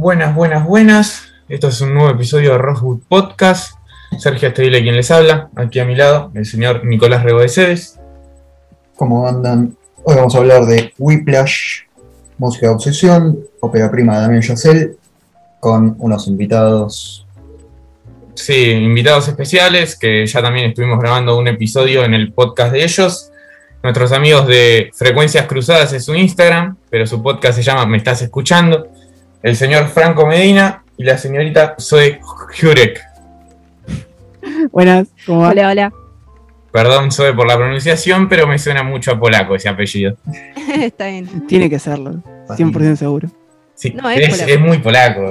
Buenas, buenas, buenas. Esto es un nuevo episodio de Rosewood Podcast. Sergio Estevile quien les habla. Aquí a mi lado, el señor Nicolás Rego de Cedes. ¿Cómo andan? Hoy vamos a hablar de Whiplash, música de obsesión, ópera prima de Damien Chazelle, con unos invitados. Sí, invitados especiales, que ya también estuvimos grabando un episodio en el podcast de ellos. Nuestros amigos de Frecuencias Cruzadas es su Instagram, pero su podcast se llama Me Estás Escuchando. El señor Franco Medina y la señorita Zoe Jurek. Buenas, ¿cómo va? Hola, hola. Perdón, Zoe, por la pronunciación, pero me suena mucho a polaco ese apellido. Está bien. Tiene que serlo, 100% seguro. Sí, No, es polaco. es muy polaco.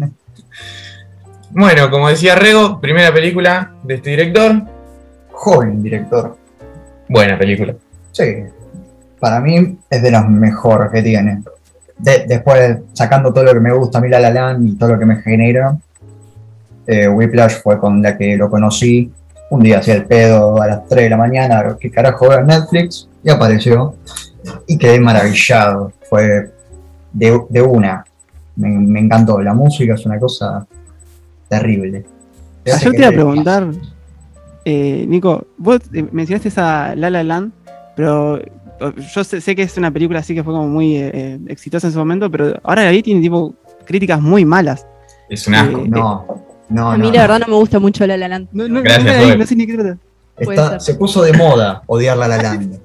Bueno, como decía Rego, primera película de este director. Joven director. Buena película. Sí, para mí es de los mejores que tiene. Después, sacando todo lo que me gusta a mí La La Land y todo lo que me genera, Whiplash fue con la que lo conocí. Un día hacía el pedo a las 3 de la mañana, ¿qué carajo veo en Netflix? Y apareció. Y quedé maravillado. Fue de una. Me encantó. La música es una cosa terrible. Yo te iba a preguntar, Nico, vos mencionaste esa La La Land, pero yo sé que es una película así que fue como muy exitosa en su momento, pero ahora la vi tiene tipo críticas muy malas. Es un asco. No, A mí la verdad no me gusta mucho La La Land. Gracias, nunca la vi, Zoe. no sé ni qué trata. Puede Se puso de moda odiar La La Land.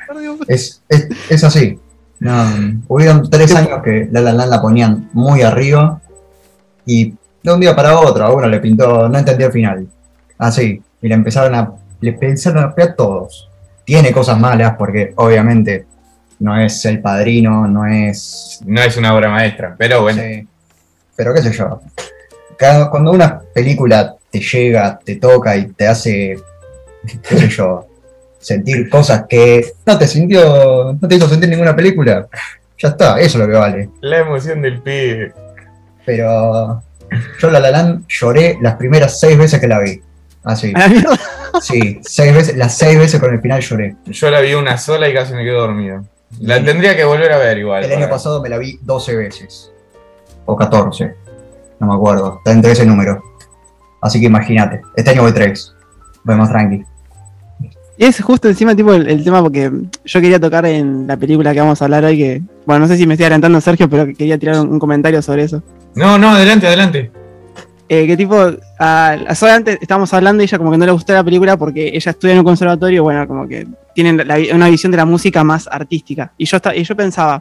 Es así. No, hubieron 3 años que La La Land la ponían muy arriba y de un día para otro a uno le pintó, no entendió el final. Así, y le empezaron a pegar todos. Tiene cosas malas porque obviamente no es El Padrino, no es... No es una obra maestra, pero bueno. Sí, pero qué sé yo. Cuando una película te llega, te toca y te hace, qué sé yo, sentir cosas que no te hizo sentir ninguna película, ya está, eso es lo que vale. La emoción del pibe. Pero yo La La Land lloré las primeras 6 veces que la vi. Así. A la mierda. Sí, 6 veces, las 6 veces con el final lloré. Yo la vi una sola y casi me quedo dormido. La tendría que volver a ver igual. El año pasado me la vi 12 veces. O 14. No me acuerdo. Está entre ese número. Así que imagínate. Este año voy 3. Voy más tranqui. Y es justo encima tipo el tema porque yo quería tocar en la película que vamos a hablar hoy, que, bueno, no sé si me estoy adelantando, Sergio, pero quería tirar un comentario sobre eso. No, adelante. Que tipo, Zoe antes estábamos hablando y ella como que no le gustó la película porque ella estudia en un conservatorio, bueno, como que tienen una visión de la música más artística. Y yo pensaba,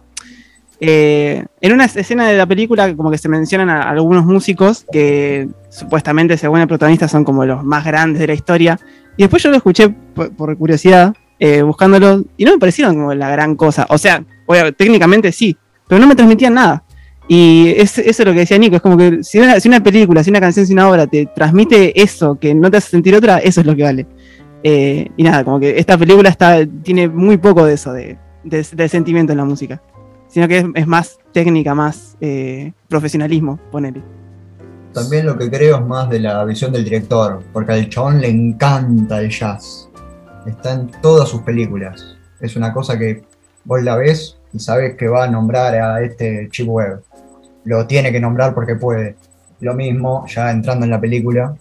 en una escena de la película como que se mencionan a algunos músicos que supuestamente, según el protagonista, son como los más grandes de la historia. Y después yo lo escuché por curiosidad, buscándolo, y no me parecieron como la gran cosa. O sea, técnicamente sí, pero no me transmitían nada. Y eso es lo que decía Nico, es como que si una película, si una canción, si una obra te transmite eso que no te hace sentir otra, eso es lo que vale. Y nada, como que esta película tiene muy poco de eso, de sentimiento en la música, sino que es más técnica, más profesionalismo, ponele. También lo que creo es más de la visión del director, porque al chabón le encanta el jazz. Está en todas sus películas. Es una cosa que vos la ves y sabes que va a nombrar a este Chip Webb. Lo tiene que nombrar porque puede. Lo mismo, ya entrando en la película,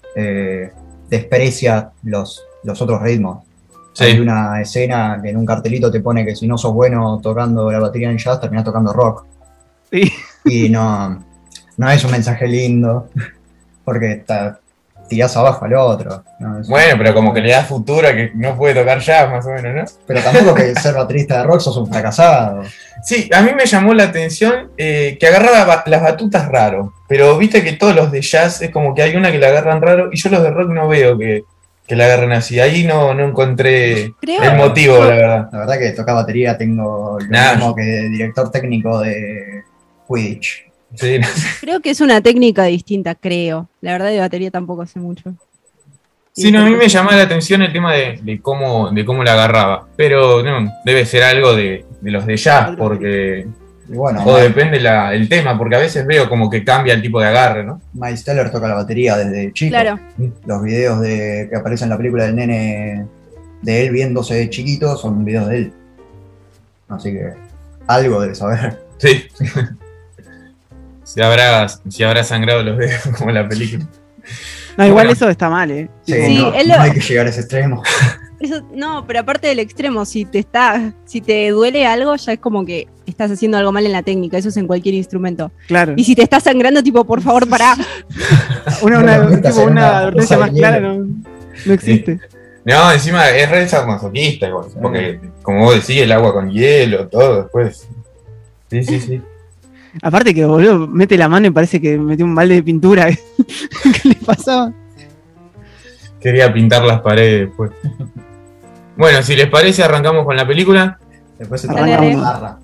desprecia los otros ritmos. Sí. Hay una escena que en un cartelito te pone que si no sos bueno tocando la batería en jazz, terminás tocando rock. Sí. Y no es un mensaje lindo, porque tirás abajo al otro. ¿no? Bueno, pero como que le da futuro a que no puede tocar jazz, más o menos, ¿no? Pero tampoco que ser baterista de rock sos un fracasado. Sí, a mí me llamó la atención que agarraba las batutas raro, pero viste que todos los de jazz es como que hay una que la agarran raro y yo los de rock no veo que la agarren así. Ahí no encontré el motivo, la verdad. La verdad que tocar batería tengo lo mismo que director técnico de Quidditch. Sí. Creo que es una técnica distinta, creo. La verdad de batería tampoco sé mucho. Sí, no, a mí me llamó la atención el tema de cómo la agarraba, pero no, debe ser algo de los de jazz, porque Y bueno, o depende el tema, porque a veces veo como que cambia el tipo de agarre, ¿no? Miles Teller toca la batería desde chico. Claro. Los videos que aparecen en la película del nene de él viéndose de chiquito son videos de él. Así que algo debe saber. Sí. si habrá sangrado los dedos como en la película. No, igual Bueno. eso está mal, ¿eh? Sí, Sí, no, él no lo- hay que llegar a ese extremo. No, pero aparte del extremo, si te duele algo, ya es como que estás haciendo algo mal en la técnica, eso es en cualquier instrumento. Claro. Y si te está sangrando, tipo, por favor, pará. Una, No lo metas tipo, en una una advertencia bolsa más de clara hielo. no existe. No, encima es re masoquista igual, porque como vos decís, el agua con hielo, todo después. Sí. Aparte que, boludo, mete la mano y parece que metió un balde de pintura. ¿Qué le pasaba? Quería pintar las paredes después. Bueno, si les parece, arrancamos con la película. Después se Dale, toma dale. una barra.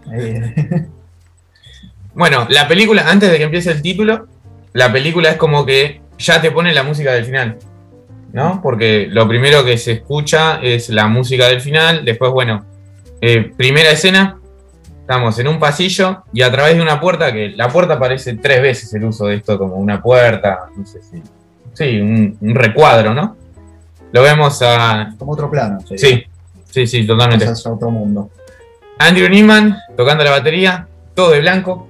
Bueno, la película, antes de que empiece el título, la película es como que ya te pone la música del final, ¿no? Porque lo primero que se escucha es la música del final, después, bueno, primera escena, estamos en un pasillo y a través de una puerta, que la puerta aparece 3 veces el uso de esto como una puerta, no sé si... Sí, un recuadro, ¿no? Lo vemos a... Como otro plano. sería. Sí, totalmente. Ese es otro mundo. Andrew Neiman tocando la batería, todo de blanco,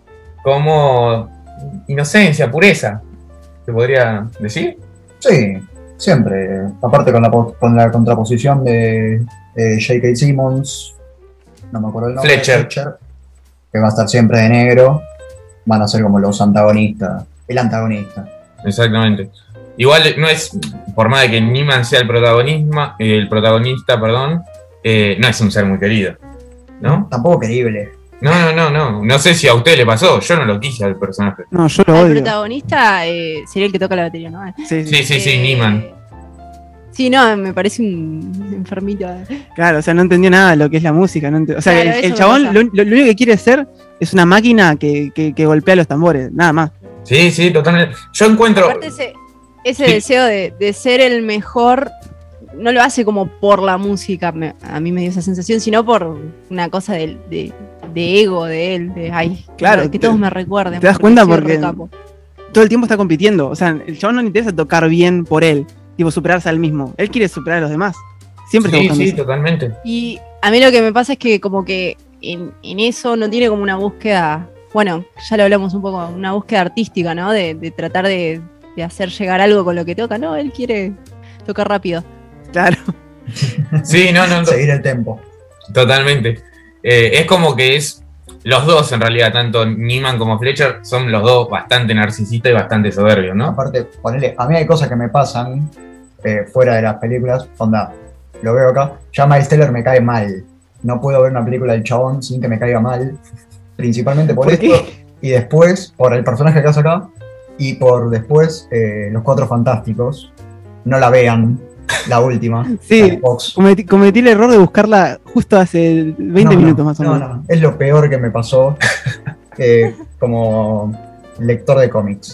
como inocencia, pureza, se podría decir. Sí, siempre. Aparte con la contraposición de J.K. Simmons, no me acuerdo el nombre. Fletcher. Que va a estar siempre de negro. Van a ser como los antagonistas. El antagonista. Exactamente. Igual no es, por más de que Neiman sea el protagonista, perdón, no es un ser muy querido, ¿no? Tampoco querible. No sé si a usted le pasó, yo no lo quise al personaje. No, yo lo El odio. protagonista sería el que toca la batería, ¿no? Sí. Sí, Neiman. Sí, no, me parece un enfermito. Claro, o sea, no entendió nada de lo que es la música. O sea, Claro, el eso me chabón pasa. lo único que quiere ser es una máquina que golpea los tambores, nada más. Sí, totalmente. Yo encuentro... Aparte ese Sí. deseo de ser el mejor, no lo hace como por la música, a mí me dio esa sensación, sino por una cosa de ego de él, de ay, Claro, que todos me recuerden. te das cuenta soy porque- re capo. Todo el tiempo está compitiendo. O sea, el chabón no le interesa tocar bien por él, tipo superarse al mismo. Él quiere superar a los demás. Siempre está buscando Sí, eso. totalmente. Y a mí lo que me pasa es que como que en eso no tiene como una búsqueda, bueno, ya lo hablamos un poco, una búsqueda artística, ¿no? De tratar de hacer llegar algo con lo que toca, no, él quiere tocar rápido. Claro. Sí, no, Seguir el tempo. totalmente. Es como que es los dos, en realidad, tanto Neiman como Fletcher, son los dos bastante narcisistas y bastante soberbios, ¿no? Aparte, ponele, a mí hay cosas que me pasan fuera de las películas. Onda, lo veo acá. Ya Miles Teller me cae mal. No puedo ver una película del chabón sin que me caiga mal. Principalmente por ¿Por esto. qué? Y después, por el personaje que hace acá. Y por después, Los Cuatro Fantásticos. No la vean, la última. Sí. la de Fox. Cometí el error de buscarla justo hace 20 minutos más o menos. No, es lo peor que me pasó como lector de cómics.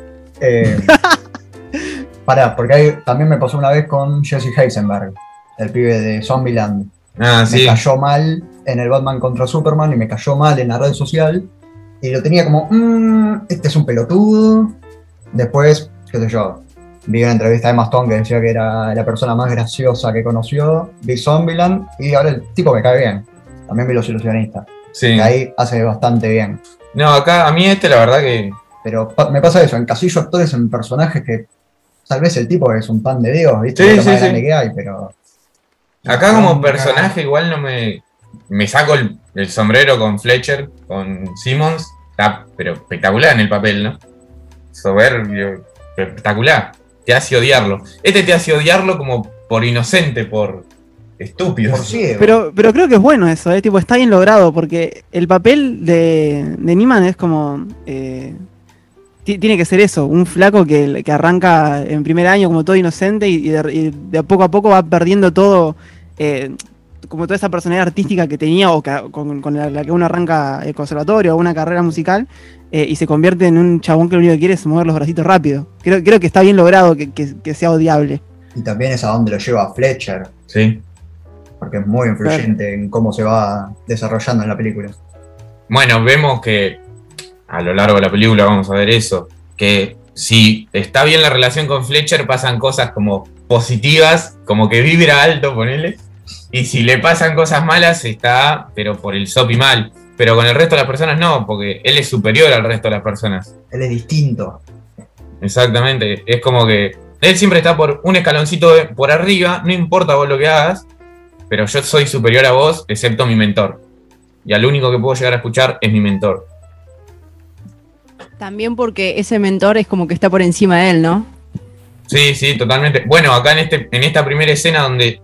Pará, porque también me pasó una vez con Jesse Eisenberg, el pibe de Zombieland. Ah, Me sí. cayó mal en el Batman contra Superman y me cayó mal en la red social. Y lo tenía como, este es un pelotudo. Después, qué sé yo, vi una entrevista de Emma Stone que decía que era la persona más graciosa que conoció. Vi Zombieland y ahora el tipo me cae bien. También vi Los Ilusionistas. Sí. Que ahí hace bastante bien. No, acá a mí la verdad que... Pero me pasa eso, encasillo actores en personajes que tal vez el tipo es un pan de Dios, ¿viste? Sí, Es lo más sí, grande sí. que hay, pero... Acá como Nunca- personaje igual no me saco el sombrero con Fletcher, con Simmons, está pero espectacular en el papel, ¿no? Soberbio, espectacular. Te hace odiarlo. Este te hace odiarlo como por inocente, por estúpido. Por ciego. Pero creo que es bueno eso, tipo, está bien logrado, porque el papel de Neiman es como. Tiene que ser eso, un flaco que arranca en primer año como todo inocente y de poco a poco va perdiendo todo, como toda esa personalidad artística que tenía o con la que uno arranca el conservatorio o una carrera musical, y se convierte en un chabón que lo único que quiere es mover los bracitos rápido. Creo que está bien logrado que sea odiable. Y también es a donde lo lleva Fletcher, Sí. porque es muy influyente en cómo se va desarrollando en la película. Bueno, vemos que a lo largo de la película vamos a ver eso, que si está bien la relación con Fletcher pasan cosas como positivas, como que vibra alto, ponele, y si le pasan cosas malas está, pero por el sopi mal. pero con el resto de las personas no, porque él es superior al resto de las personas. Él es distinto. Exactamente, es como que él siempre está por un escaloncito por arriba, no importa vos lo que hagas, pero yo soy superior a vos, excepto mi mentor. Y al único que puedo llegar a escuchar es mi mentor. También porque ese mentor es como que está por encima de él, ¿no? Sí, sí, totalmente. Bueno, acá en esta primera escena donde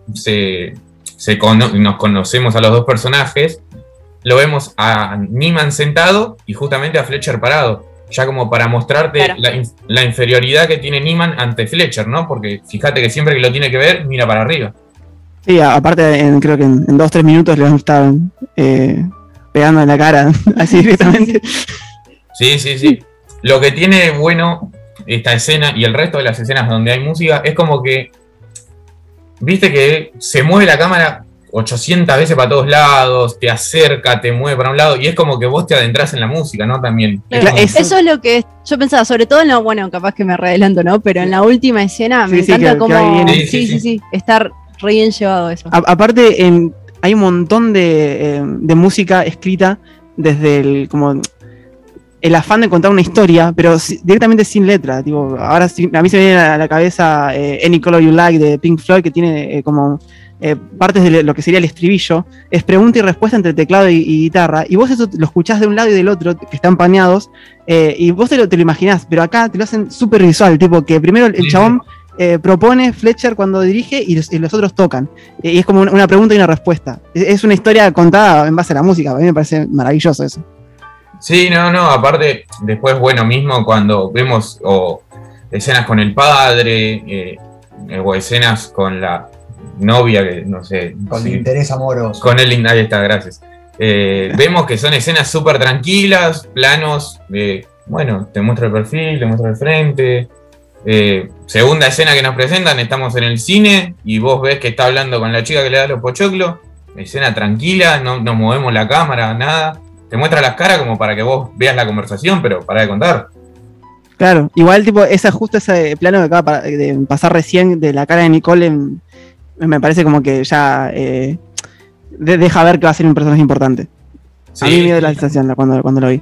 nos conocemos a los dos personajes, lo vemos a Niemann sentado y justamente a Fletcher parado. Ya como para mostrarte Claro. la inferioridad que tiene Niemann ante Fletcher, ¿no? Porque fíjate que siempre que lo tiene que ver, mira para arriba. Sí, aparte, creo que en 2-3 minutos le van a estar pegando en la cara, así directamente. Sí, sí, sí. Lo que tiene bueno esta escena y el resto de las escenas donde hay música es como que, viste que se mueve la cámara 800 veces para todos lados, te acerca, te mueve para un lado y es como que vos te adentras en la música, ¿no? También. Claro, Es como- eso es lo que yo pensaba, sobre todo en bueno, capaz que me readelanto, ¿no? Pero en la última escena me Sí, sí, encanta que cómo. ahí viene. Sí, Sí, sí, sí, estar re bien llevado eso. Aparte, hay un montón de música escrita desde el afán de contar una historia, pero directamente sin letra. Tipo, ahora a mí se me viene a la cabeza Any Color You Like de Pink Floyd, que tiene partes de lo que sería el estribillo. Es pregunta y respuesta entre teclado y guitarra. Y vos eso lo escuchás de un lado y del otro, que están paneados, y vos te lo imaginás, pero acá te lo hacen súper visual. Tipo, que primero el Sí, chabón propone Fletcher cuando dirige y los otros tocan. Y es como una pregunta y una respuesta. Es una historia contada en base a la música. A mí me parece maravilloso eso. Sí, no, aparte, después, bueno, mismo cuando vemos escenas con el padre, o escenas con la novia, que no sé. Con sí, interés amoroso. con él, ahí está, gracias. Vemos que son escenas súper tranquilas, planos, bueno, te muestro el perfil, te muestro el frente. Segunda escena que nos presentan, estamos en el cine y vos ves que está hablando con la chica que le da los pochoclos. Escena tranquila, no movemos la cámara, nada. Te muestra las caras como para que vos veas la conversación, pero para de contar. Claro, igual tipo, justo ese plano que acaba de pasar recién de la cara de Nicole me parece como que ya deja ver que va a ser un personaje importante. Sí, a mí me dio la sensación cuando lo vi.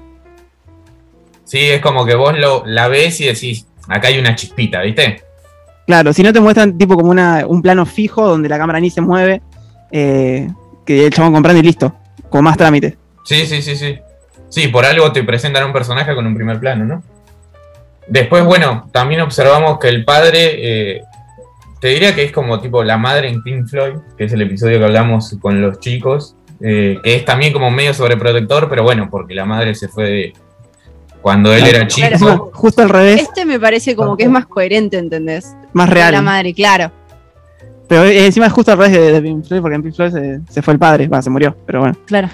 sí, es como que vos la ves y decís, acá hay una chispita, ¿viste? Claro, si no te muestran tipo como un plano fijo donde la cámara ni se mueve, que el chabón comprando y listo, con más trámite. Sí. Sí, por algo te presentan a un personaje con un primer plano, ¿no? Después, bueno, también observamos que el padre, te diría que es como tipo la madre en Pink Floyd, que es el episodio que hablamos con los chicos, que es también como medio sobreprotector, pero bueno, porque la madre se fue cuando él era chico. Encima, justo al revés, Este me parece como que es más coherente, ¿entendés? más real. La madre, claro. Pero encima es justo al revés de Pink Floyd, porque en Pink Floyd se fue el padre, se murió, pero bueno. Claro.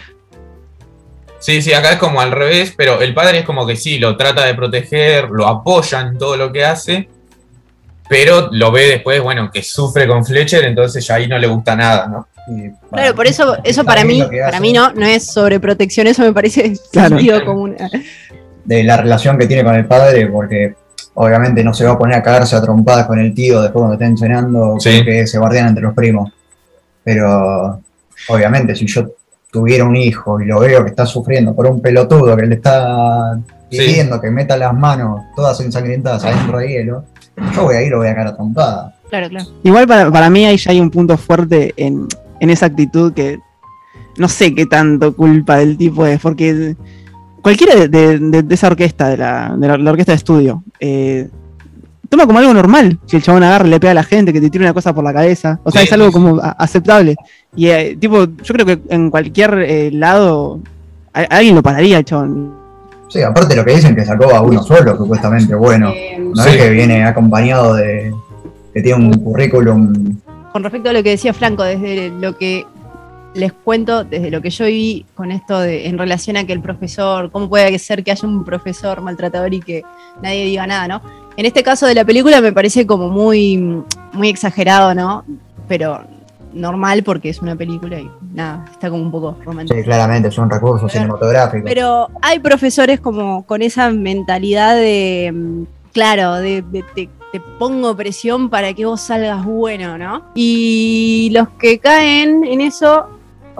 Sí, acá es como al revés, pero el padre es como que sí, lo trata de proteger, lo apoya en todo lo que hace, pero lo ve después, bueno, que sufre con Fletcher, entonces ya ahí no le gusta nada, ¿no? Claro, por eso para mí no es sobreprotección, eso me parece Claro. sentido común. De la relación que tiene con el padre, porque obviamente no se va a poner a cagarse a trompadas con el tío después cuando estén cenando, Sí. porque se bardean entre los primos. Pero obviamente si yo tuviera un hijo y lo veo que está sufriendo por un pelotudo que le está pidiendo que meta las manos todas ensangrentadas adentro de hielo, yo voy a ir y lo voy a cagar a trompada. Claro, claro. Igual para mí ahí ya hay un punto fuerte en esa actitud que no sé qué tanto culpa del tipo es, porque cualquiera de esa orquesta, de la orquesta de estudio, toma como algo normal si el chabón agarra y le pega a la gente, que te tire una cosa por la cabeza. O sea, Sí, es algo sí, como aceptable. Y tipo, yo creo que en cualquier lado alguien lo pararía el chabón. Sí, aparte lo que dicen que sacó a uno solo, supuestamente bueno. No Sí. es que viene acompañado de que tiene un currículum. Con respecto a lo que decía Franco, desde lo que les cuento, desde lo que yo vi con esto en relación a que el profesor, cómo puede ser que haya un profesor maltratador y que nadie diga nada, ¿no? En este caso de la película me parece como muy, muy exagerado, ¿no? Pero normal porque es una película y nada, está como un poco romántico. Sí, claramente, es un recurso cinematográfico. Pero hay profesores como con esa mentalidad de, claro, de te pongo presión para que vos salgas bueno, ¿no? Y los que caen en eso,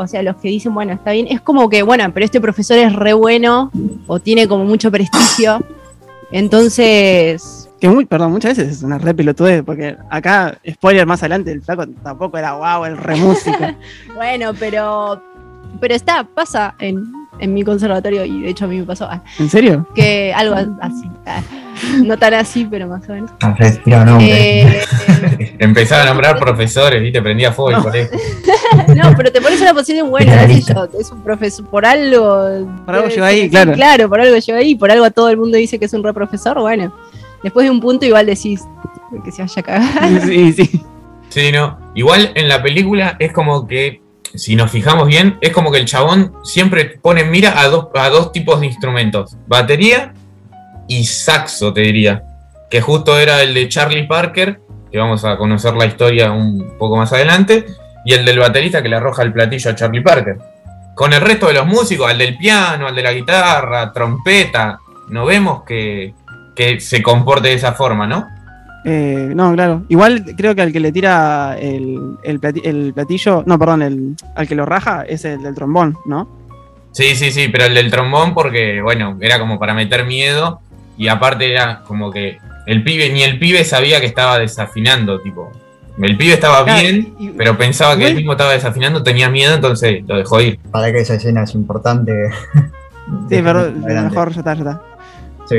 o sea, los que dicen, bueno, está bien, es como que, bueno, pero este profesor es re bueno o tiene como mucho prestigio, entonces... Que muchas veces es una re pelotudez, porque acá, spoiler más adelante, el flaco tampoco era guau, el re músico. Bueno, pero pasa en mi conservatorio, y de hecho a mí me pasó ¿En serio? que algo así, no tan así, pero más o menos. Respira, no, hombre. Empezaba a nombrar profesores, ¿viste? Prendía fuego el colegio. No, pero te pones en una posición buena, qué sé yo, es un profesor, por algo llegó ahí, claro. Claro, por algo llegó ahí, por algo todo el mundo dice que es un re profesor, bueno. Después de un punto igual decís que se vaya a cagar. Sí, sí. Sí, no. Igual en la película es como que, si nos fijamos bien, es como que el chabón siempre pone en mira a dos tipos de instrumentos. Batería y saxo, te diría. Que justo era el de Charlie Parker, que vamos a conocer la historia un poco más adelante, y el del baterista que le arroja el platillo a Charlie Parker. Con el resto de los músicos, al del piano, al de la guitarra, trompeta, no vemos que se comporte de esa forma, ¿no? No, claro. Igual creo que al que le tira el platillo, no, perdón, al que lo raja es el del trombón, ¿no? Sí, pero el del trombón porque, bueno, era como para meter miedo y aparte era como que ni el pibe sabía que estaba desafinando, tipo. El pibe estaba bien, pero pensaba que él mismo estaba desafinando, tenía miedo, entonces lo dejó ir. Para que esa escena es importante. Sí, pero mejor ya está. Sí.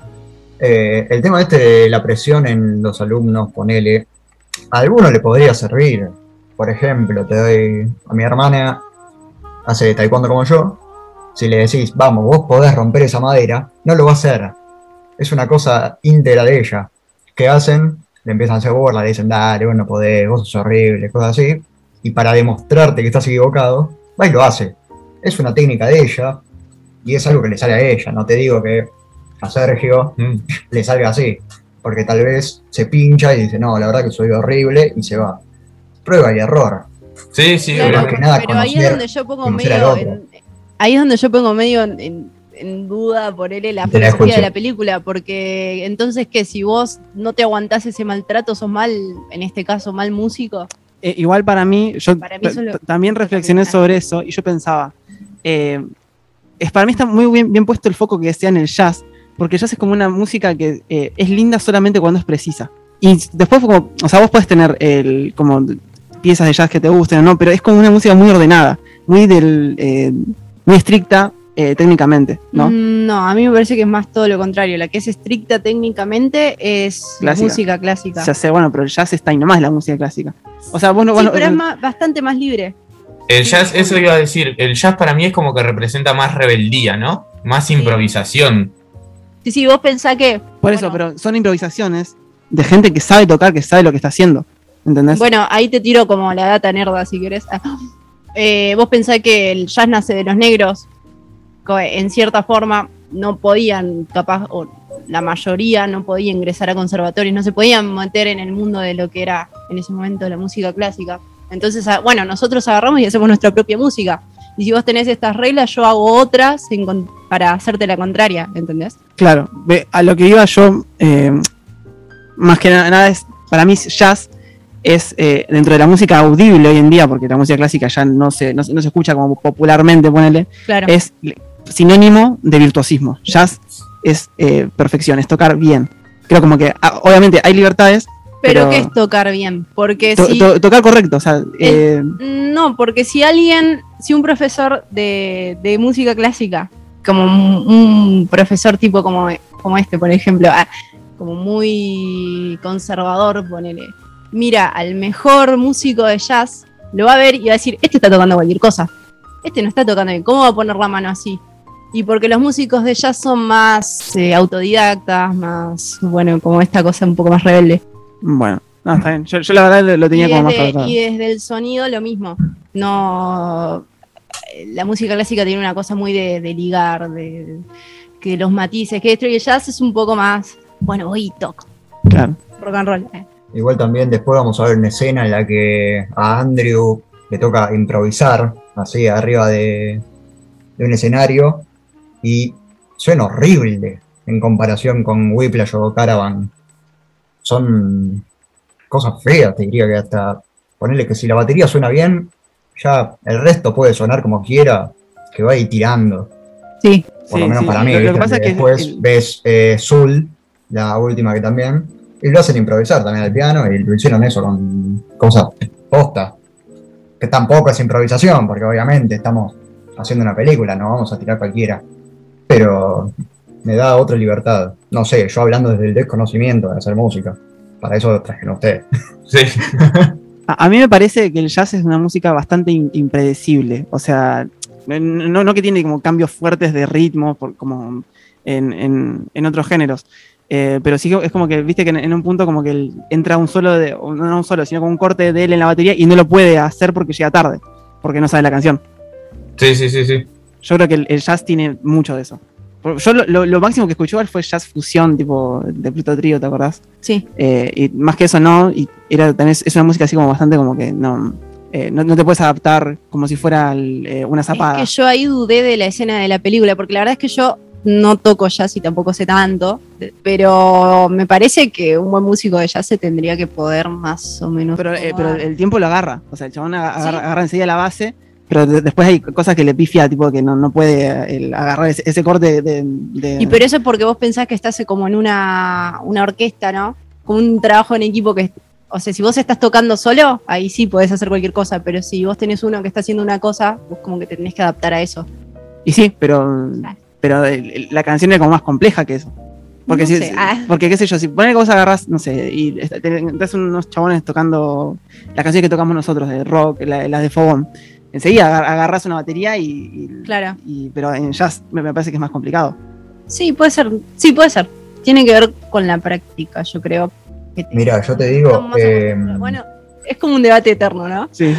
El tema de la presión en los alumnos, ponele, a alguno le podría servir. Por ejemplo, te doy a mi hermana, hace taekwondo como yo, si le decís, vamos, vos podés romper esa madera, no lo va a hacer. Es una cosa íntegra de ella. ¿Qué hacen? Le empiezan a hacer burla, le dicen, dale, vos no podés, vos sos horrible, cosas así. Y para demostrarte que estás equivocado, va y lo hace. Es una técnica de ella y es algo que le sale a ella. No te digo que a Sergio le salga así, porque tal vez se pincha y dice, no, la verdad que soy horrible, y se va. Prueba y error. Sí, Claro, que nada, pero ahí es donde yo pongo medio en duda por él la filosofía de la película, porque entonces que si vos no te aguantás ese maltrato, sos mal, en este caso, mal músico. Igual para mí también reflexioné sobre eso y yo pensaba, para mí está muy bien puesto el foco que decía en el jazz, porque el jazz es como una música que es linda solamente cuando es precisa. Y después, como, o sea, vos podés tener como piezas de jazz que te gusten, ¿no? Pero es como una música muy ordenada, muy estricta técnicamente, ¿no? No, a mí me parece que es más todo lo contrario. La que es estricta técnicamente es clásica. Música clásica. Ya sé, bueno, pero el jazz está ahí nomás, la música clásica. O sea, vos no... Sí, pero es bastante más libre. El jazz, eso iba a decir, el jazz para mí es como que representa más rebeldía, ¿no? Más improvisación. Sí, vos pensás que... Por eso, pero son improvisaciones de gente que sabe tocar, que sabe lo que está haciendo, ¿entendés? Bueno, ahí te tiro como la data nerda, si querés. Vos pensás que el jazz nace de los negros, en cierta forma no podían, capaz, o la mayoría no podía ingresar a conservatorios, no se podían meter en el mundo de lo que era en ese momento la música clásica. Entonces, bueno, nosotros agarramos y hacemos nuestra propia música. Y si vos tenés estas reglas, yo hago otras para hacerte la contraria, ¿entendés? Claro, a lo que iba yo, más que nada es, para mí jazz es dentro de la música audible hoy en día, porque la música clásica ya no se escucha como popularmente, ponele, claro. Es sinónimo de virtuosismo. Jazz es perfección, es tocar bien. Creo como que, obviamente hay libertades, pero ¿qué es tocar bien? Porque tocar correcto, o sea... no, porque si un profesor de música clásica, como un profesor tipo como este, por ejemplo, como muy conservador, ponele, mira al mejor músico de jazz, lo va a ver y va a decir, este está tocando cualquier cosa, este no está tocando bien, ¿cómo va a poner la mano así? Y porque los músicos de jazz son más autodidactas, más, bueno, como esta cosa un poco más rebelde. Bueno, no, está bien. Yo la verdad lo tenía como más tratado. Y desde el sonido lo mismo. No, la música clásica tiene una cosa muy de ligar, que los matices, que esto y el jazz es un poco más, bueno, voy y toco. Claro. Rock and roll. Igual también después vamos a ver una escena en la que a Andrew le toca improvisar, así arriba de un escenario, y suena horrible en comparación con Whiplash o Caravan. Son cosas feas, te diría, que hasta ponerle que si la batería suena bien, ya el resto puede sonar como quiera, que va a ir tirando. Sí. Por lo menos para mí. Lo que pasa es que después ves Soul, la última que también, y lo hacen improvisar también al piano, y lo hicieron eso con cosas posta. Que tampoco es improvisación, porque obviamente estamos haciendo una película, no vamos a tirar cualquiera. Pero me da otra libertad. No sé, yo hablando desde el desconocimiento de hacer música. Para eso trajeron a ustedes. Sí. A mí me parece que el jazz es una música bastante impredecible. O sea, no que tiene como cambios fuertes de ritmo como en otros géneros. Pero sí es como que, viste que en un punto como que entra un solo, no un solo, sino como un corte de él en la batería y no lo puede hacer porque llega tarde, porque no sabe la canción. Sí. Yo creo que el jazz tiene mucho de eso. Yo lo máximo que escuché igual fue jazz fusión, tipo de Pluto Trío, ¿te acordás? Sí. Y más que eso no, y es una música así como bastante como que no te puedes adaptar como si fuera una zapada. Es que yo ahí dudé de la escena de la película, porque la verdad es que yo no toco jazz y tampoco sé tanto, pero me parece que un buen músico de jazz se tendría que poder más o menos. Pero el tiempo lo agarra, o sea, el chabón agarra enseguida la base, pero después hay cosas que le pifia, tipo que no puede agarrar ese corte de... Y pero eso es porque vos pensás que estás como en una orquesta, ¿no? Como un trabajo en equipo que... O sea, si vos estás tocando solo, ahí sí podés hacer cualquier cosa, pero si vos tenés uno que está haciendo una cosa, vos como que te tenés que adaptar a eso. Y sí, pero la canción es como más compleja que eso. Porque, No sé. Porque qué sé yo, si pones que vos agarrás, no sé, y tenés unos chabones tocando las canciones que tocamos nosotros, de rock, las de Fogón, enseguida agarrás una batería Claro. Pero en jazz me parece que es más complicado. Sí, puede ser. Tiene que ver con la práctica, yo creo. Mira, yo te digo... Bueno, es como un debate eterno, ¿no? Sí.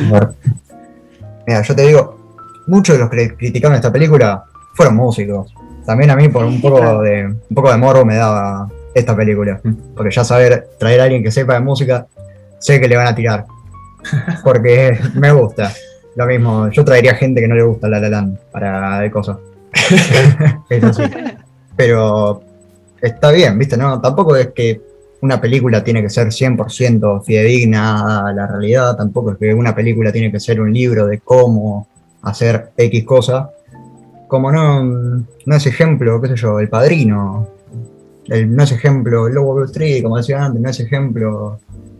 Mira, yo te digo, muchos de los que criticaron esta película fueron músicos. También a mí por un poco de morbo me daba esta película. Porque ya traer a alguien que sepa de música, sé que le van a tirar. Porque me gusta. Lo mismo, yo traería gente que no le gusta La La Land para de cosas. Eso sí. Pero está bien, ¿viste? No, tampoco es que una película tiene que ser 100% fidedigna a la realidad, tampoco es que una película tiene que ser un libro de cómo hacer X cosa. Como no es ejemplo, qué sé yo, El Padrino, no es ejemplo El Lobo de Wall Street, como decía antes, no es ejemplo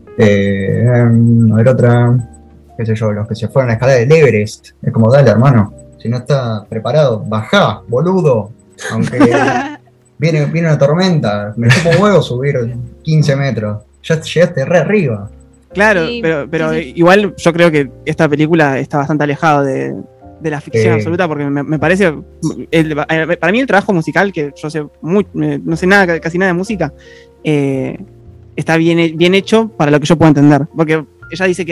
el otra, qué sé yo, los que se fueron a la escalada del Everest. Es como, dale hermano, si no está preparado, bajá, boludo, aunque viene una tormenta, me chupo un huevo subir 15 metros, ya llegaste re arriba. Claro, Sí, pero sí. igual yo creo que esta película está bastante alejada de la ficción absoluta, porque me parece, para mí el trabajo musical, que yo sé no sé nada, casi nada de música, está bien hecho para lo que yo puedo entender, porque ella dice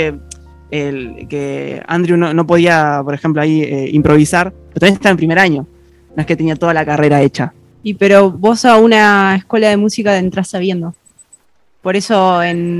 que Andrew no podía, por ejemplo, ahí improvisar, pero también está en primer año, no es que tenía toda la carrera hecha. Pero vos a una escuela de música entras sabiendo. Por eso,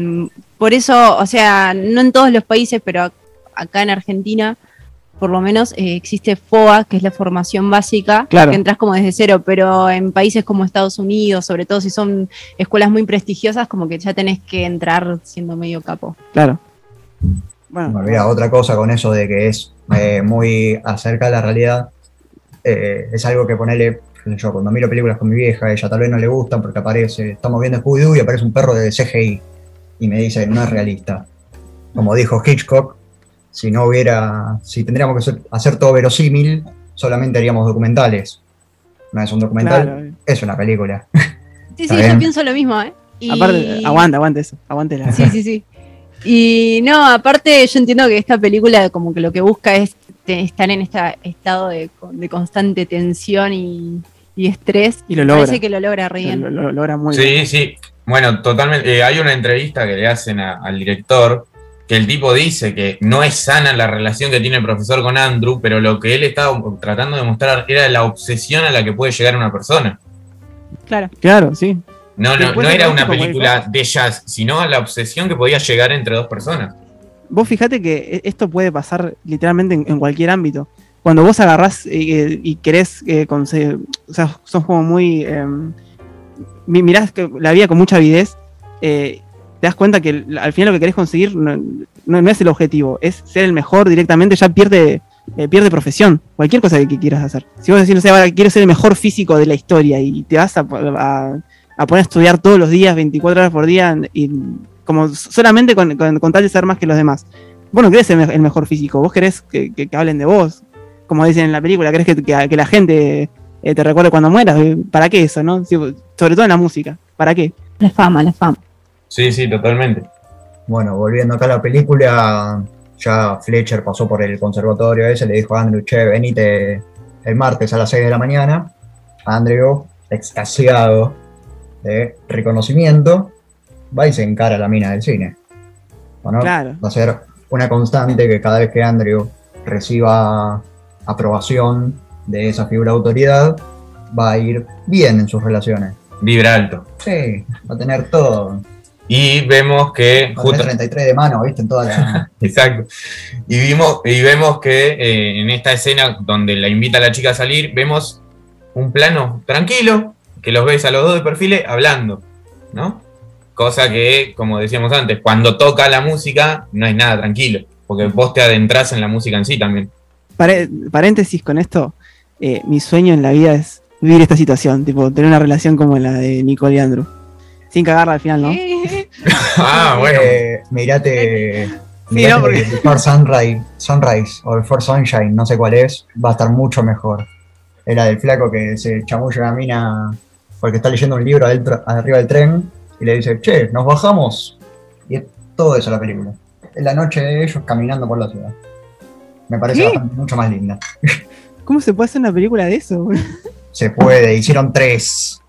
o sea, no en todos los países, pero acá en Argentina, por lo menos, existe FOA, que es la formación básica, Claro. que entras como desde cero, pero en países como Estados Unidos, sobre todo si son escuelas muy prestigiosas, como que ya tenés que entrar siendo medio capo. Claro. Bueno, Mira, otra cosa con eso de que es muy acerca de la realidad, es algo que ponele, qué sé yo, cuando miro películas con mi vieja, ella tal vez no le gustan porque estamos viendo Scooby-Doo y aparece un perro de CGI y me dice, no es realista. Como dijo Hitchcock, si tendríamos que hacer todo verosímil, solamente haríamos documentales. No es un documental, claro. es una película. Sí, Está sí, bien. yo pienso lo mismo, ¿eh? Aparte, aguante eso, aguante la... Sí. Y no, aparte yo entiendo que esta película como que lo que busca es estar en este estado de constante tensión y estrés. Y lo logra. Parece que lo logra re bien. Lo logra muy bien. Sí. Bueno, totalmente. Hay una entrevista que le hacen al director, que el tipo dice que no es sana la relación que tiene el profesor con Andrew, pero lo que él estaba tratando de mostrar era la obsesión a la que puede llegar una persona. Claro, sí. No Después era de una como película de jazz, sino la obsesión que podía llegar entre dos personas. Vos fijate que esto puede pasar literalmente en cualquier ámbito. Cuando vos agarrás y querés conseguir, o sea, sos como muy... mirás la vida con mucha avidez, te das cuenta que al final lo que querés conseguir no es el objetivo, es ser el mejor directamente, ya pierde profesión, cualquier cosa que quieras hacer. Si vos decís, no sé, ahora quiero ser el mejor físico de la historia y te vas a poner a estudiar todos los días, 24 horas por día, y como solamente con tal de ser más que los demás. Vos no querés ser el mejor físico, vos querés que hablen de vos, como dicen en la película, querés que la gente te recuerde cuando mueras. ¿Para qué eso, no? Sobre todo en la música, ¿para qué? La fama. Sí, totalmente. Bueno, volviendo acá a la película, ya Fletcher pasó por el conservatorio ese, le dijo a Andrew, che, venite el martes a las 6 de la mañana. Andrew, extasiado de reconocimiento, va y se encara a la mina del cine. Bueno, Claro. va a ser una constante que cada vez que Andrew reciba aprobación de esa figura de autoridad, va a ir bien en sus relaciones. Vibra alto. Sí, va a tener todo. Y vemos que... Va a tener 33 de mano, ¿viste? En toda la... Exacto. Y vemos que en esta escena donde la invita a la chica a salir, vemos un plano tranquilo, que los ves a los dos de perfiles hablando, ¿no? Cosa que, como decíamos antes, cuando toca la música no es nada tranquilo, porque vos te adentrás en la música en sí también. Paréntesis con esto, mi sueño en la vida es vivir esta situación, tipo, tener una relación como la de Nicole y Andrew. Sin cagarla al final, ¿no? Bueno. Mirate Sí, no, porque... Before Sunrise o Before Sunshine, no sé cuál es, va a estar mucho mejor. Era del flaco que se chamulla a la mina porque está leyendo un libro arriba del tren y le dice, che, nos bajamos. Y es todo eso la película. Es la noche de ellos caminando por la ciudad. Me parece bastante, mucho más linda. ¿Cómo se puede hacer una película de eso? Se puede, hicieron 3.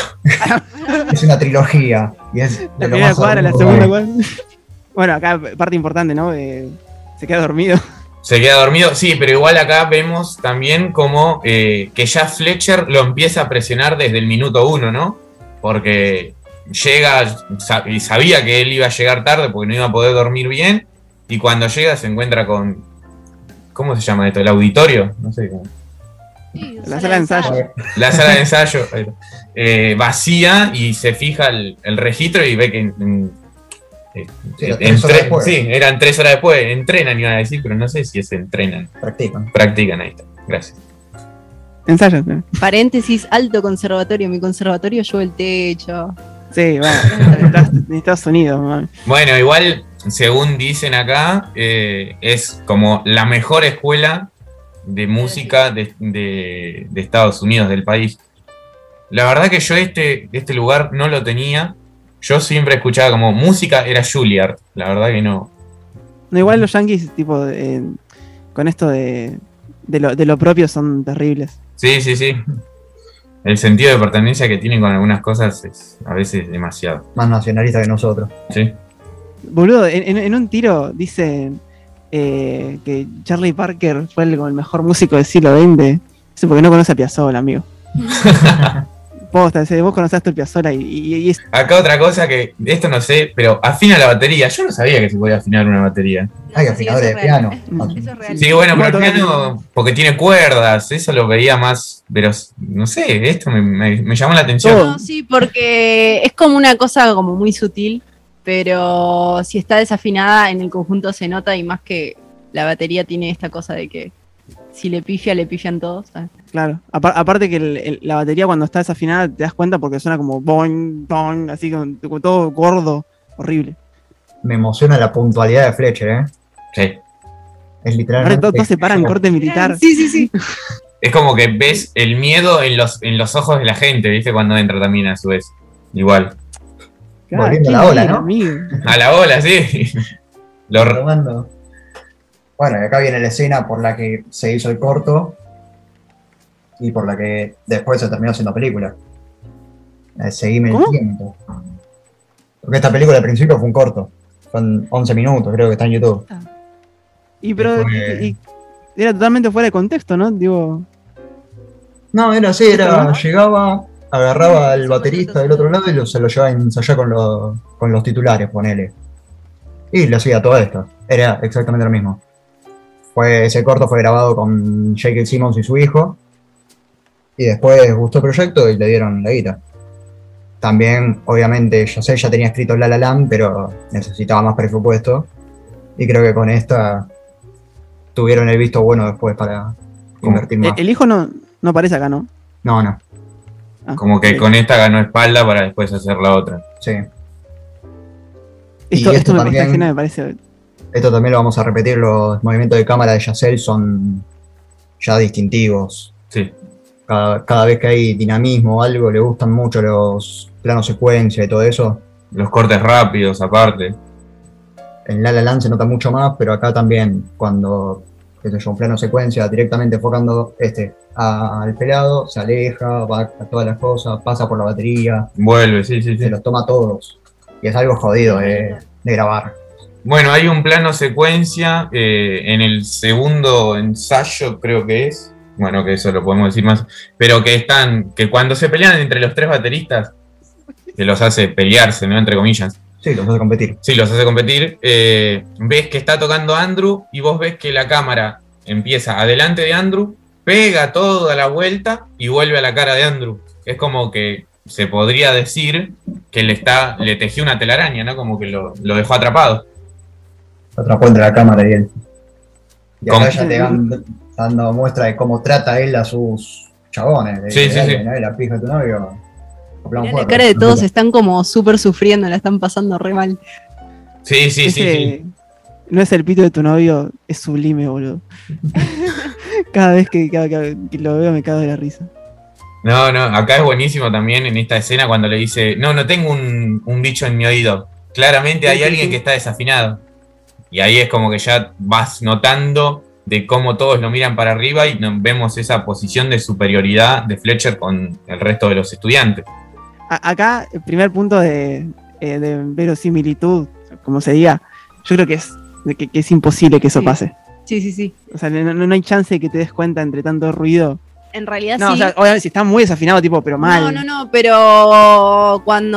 Es una trilogía. Y es de La lo primera más cuadra, la hermoso segunda que hay. cuadra. Bueno, acá parte importante, ¿no? Se queda dormido. Se queda dormido, sí, pero igual acá vemos también como que ya Fletcher lo empieza a presionar desde el minuto 1, ¿no? Porque llega y sabía que él iba a llegar tarde porque no iba a poder dormir bien, y cuando llega se encuentra con... ¿Cómo se llama esto? ¿El auditorio? No sé cómo. Sí, La sala de ensayo. La sala de ensayo vacía, y se fija el registro y ve que Sí, las 3 horas después. sí, eran 3 horas después. Entrenan, iba a decir, pero no sé si es entrenan. Practican, ahí está. Gracias. Ensayo. ¿no? Paréntesis, alto conservatorio. Mi conservatorio yo el techo. Sí, bueno, en Estados Unidos. Man. Bueno, igual, según dicen acá, es como la mejor escuela de música de Estados Unidos, del país. La verdad que yo este lugar no lo tenía. Yo siempre escuchaba como música, era Juilliard. La verdad que no. No, igual los yankees, tipo, con esto de lo propio son terribles. Sí. El sentido de pertenencia que tienen con algunas cosas es a veces demasiado. Más nacionalista que nosotros. Sí. Boludo, en un tiro dicen que Charlie Parker fue el mejor músico del siglo XX. Eso porque no conoce a Piazzolla, amigo. Posta, vos conociste a Piazzolla y es... Acá otra cosa que, esto no sé, pero afina la batería. Yo no sabía que se podía afinar una batería. Hay afinadores de piano. Eso es real. Sí, bueno, pero el piano, porque tiene cuerdas, eso lo veía más, pero no sé, esto me llamó la atención. No, sí, porque es como una cosa como muy sutil, pero si está desafinada en el conjunto se nota, y más que la batería tiene esta cosa de que si le pifian todos, ¿sabes? Claro, aparte que la batería cuando está desafinada te das cuenta porque suena como boing, boing, así como todo gordo, horrible. Me emociona la puntualidad de Fletcher, ¿eh? Sí. Es literalmente... Ahora todos se paran en corte militar. Sí. Es como que ves el miedo en los ojos de la gente, ¿viste? Cuando entra también a su vez. Igual. Volviendo a la qué ola, bien, ¿no? amigo. A la ola, sí. Tomando. Bueno, y acá viene la escena por la que se hizo el corto y por la que después se terminó haciendo película. Seguime el ¿Cómo? tiempo. Porque esta película al principio fue un corto. Son 11 minutos, creo que está en YouTube. Pero Fue- era totalmente fuera de contexto, ¿no? Digo, No, era así, llegaba, agarraba al baterista del otro lado y se lo llevaba a ensayar con los titulares, ponele. Y le hacía todo esto. Era exactamente lo mismo. Ese corto fue grabado con J.K. Simmons y su hijo. Y después gustó el proyecto y le dieron la guita. También, obviamente, ya tenía escrito La La Land, pero necesitaba más presupuesto. Y creo que con esta tuvieron el visto bueno después para invertir más. El hijo no aparece acá, ¿no? No. Ah, Como que ok. con esta ganó espalda para después hacer la otra. Sí. Esto y esto me también- parece ajena, me parece. Esto también lo vamos a repetir, los movimientos de cámara de Yacel son ya distintivos. Sí. Cada vez que hay dinamismo o algo, le gustan mucho los planos secuencia y todo eso. Los cortes rápidos, aparte. En La La Land se nota mucho más, pero acá también, cuando, qué sé yo, un plano secuencia directamente enfocando al pelado, se aleja, va a todas las cosas, pasa por la batería, Vuelve, sí. se los toma todos. Y es algo jodido de grabar. Bueno, hay un plano secuencia en el segundo ensayo, creo que es. Bueno, que eso lo podemos decir más. Pero que cuando se pelean entre los 3 bateristas, que los hace pelearse, ¿no? Entre comillas. Sí, los hace competir. Sí, los hace competir. Ves que está tocando Andrew y vos ves que la cámara empieza adelante de Andrew, pega toda la vuelta y vuelve a la cara de Andrew. Es como que se podría decir que le tejió una telaraña, ¿no? Como que lo dejó atrapado. Atrapó entre la cámara y él. Y acá ¿Cómo? ya te van dando muestra de cómo trata él a sus chabones. De Sí, sí, dale, sí. ¿no? La pija de tu novio. Hablamos Mirá, la fuerte. cara de todos están como súper sufriendo, la están pasando re mal. Sí. No es el pito de tu novio, es sublime, boludo. Cada vez que lo veo me cago de la risa. No, acá es buenísimo también en esta escena cuando le dice, no tengo un bicho en mi oído. Claramente hay Sí, alguien sí. que está desafinado. Y ahí es como que ya vas notando de cómo todos lo miran para arriba y vemos esa posición de superioridad de Fletcher con el resto de los estudiantes. Acá, el primer punto de verosimilitud, como se diga, yo creo que es imposible que eso Sí. pase. Sí. O sea, no hay chance de que te des cuenta entre tanto ruido. En realidad No, sí. o sea, obviamente si está muy desafinado, tipo, pero mal. No, pero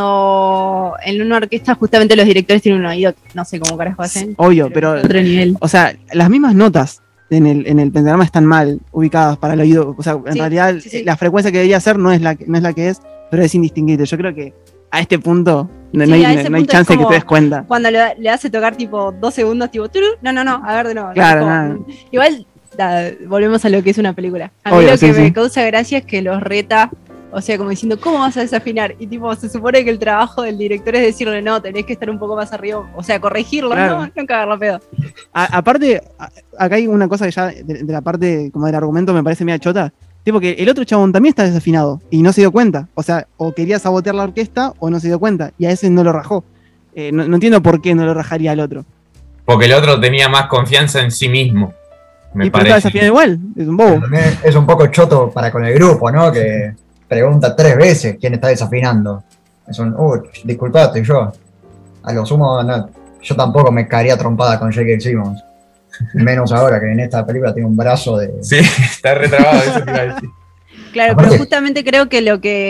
cuando en una orquesta justamente los directores tienen un oído, no sé cómo carajo hacen. Obvio, pero, Otro nivel. o sea, las mismas notas en el pentagrama están mal ubicadas para el oído. O sea, en Sí, realidad sí. la frecuencia que debería ser no es la que es, pero es indistinguible. Yo creo que a este punto no Sí, hay, a ese no hay punto chance es de que como- te des cuenta. Cuando le hace tocar tipo 2 segundos, tipo, turu, no, a ver de nuevo. Claro, Como, nada. Igual, volvemos a lo que es una película. A mí Obvio, lo que sí, me sí. causa gracia es que los reta, o sea, como diciendo, ¿cómo vas a desafinar? Y tipo, se supone que el trabajo del director es decirle, no, tenés que estar un poco más arriba, o sea, corregirlo, Claro. no cagarlo pedo. Aparte, acá hay una cosa que ya de la parte como del argumento me parece media chota. Tipo que el otro chabón también está desafinado y no se dio cuenta. O sea, o quería sabotear la orquesta o no se dio cuenta. Y a ese no lo rajó. No entiendo por qué no lo rajaría al otro. Porque el otro tenía más confianza en sí mismo, me Y pero está parece. desafinado igual. Es un bobo. También es un poco choto para con el grupo, ¿no? Que pregunta 3 veces quién está desafinando. Es un, disculpate, yo. A lo sumo, no, yo tampoco me caería trompada con J.K. Simmons. Menos ahora que en esta película tiene un brazo de. Sí, está retrabado, eso te iba a decir. Claro, Aparte- pero justamente creo que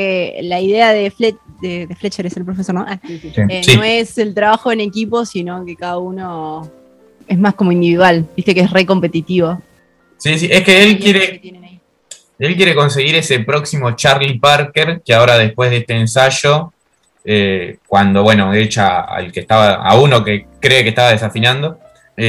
la idea de Fletcher es el profesor, ¿no? Sí. Sí. No es el trabajo en equipo, sino que cada uno es más como individual, viste que es re competitivo. Sí, es que él Y es lo que quiere, tienen ahí. conseguir ese próximo Charlie Parker, que ahora después de este ensayo, cuando, bueno, echa a uno que cree que estaba desafinando,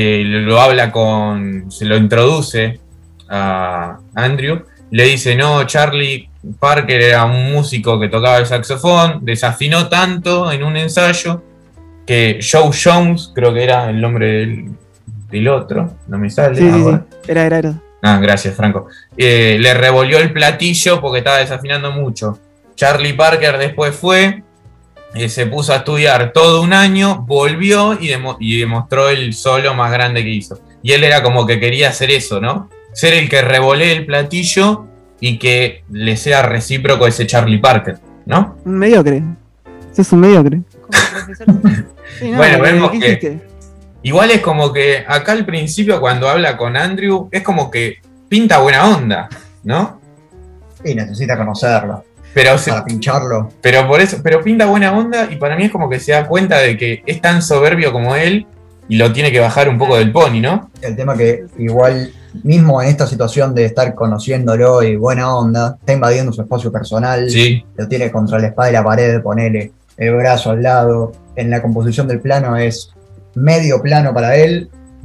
se lo introduce a Andrew, le dice, no, Charlie Parker era un músico que tocaba el saxofón, desafinó tanto en un ensayo que Joe Jones, creo que era el nombre del otro, no me sale Sí, sí, ahora. sí. Era. Ah, gracias, Franco. Le revolvió el platillo porque estaba desafinando mucho. Charlie Parker después fue, se puso a estudiar todo un año, volvió y demostró el solo más grande que hizo. Y él era como que quería hacer eso, ¿no? Ser el que revolee el platillo y que le sea recíproco ese Charlie Parker, ¿no? Un mediocre. Ese es un mediocre. Como profesor. Sí, no, Bueno, ¿qué vemos que- hiciste? Igual es como que acá al principio cuando habla con Andrew, es como que pinta buena onda, ¿no? Y necesita conocerlo. Pero Para pincharlo. pero pinta buena onda y para mí es como que se da cuenta de que es tan soberbio como él y lo tiene que bajar un poco del pony, ¿no? El tema que igual, mismo en esta situación de estar conociéndolo y buena onda, está invadiendo su espacio personal. Sí, Lo tiene contra la espada y la pared, ponele el brazo al lado. En la composición del plano es medio plano para él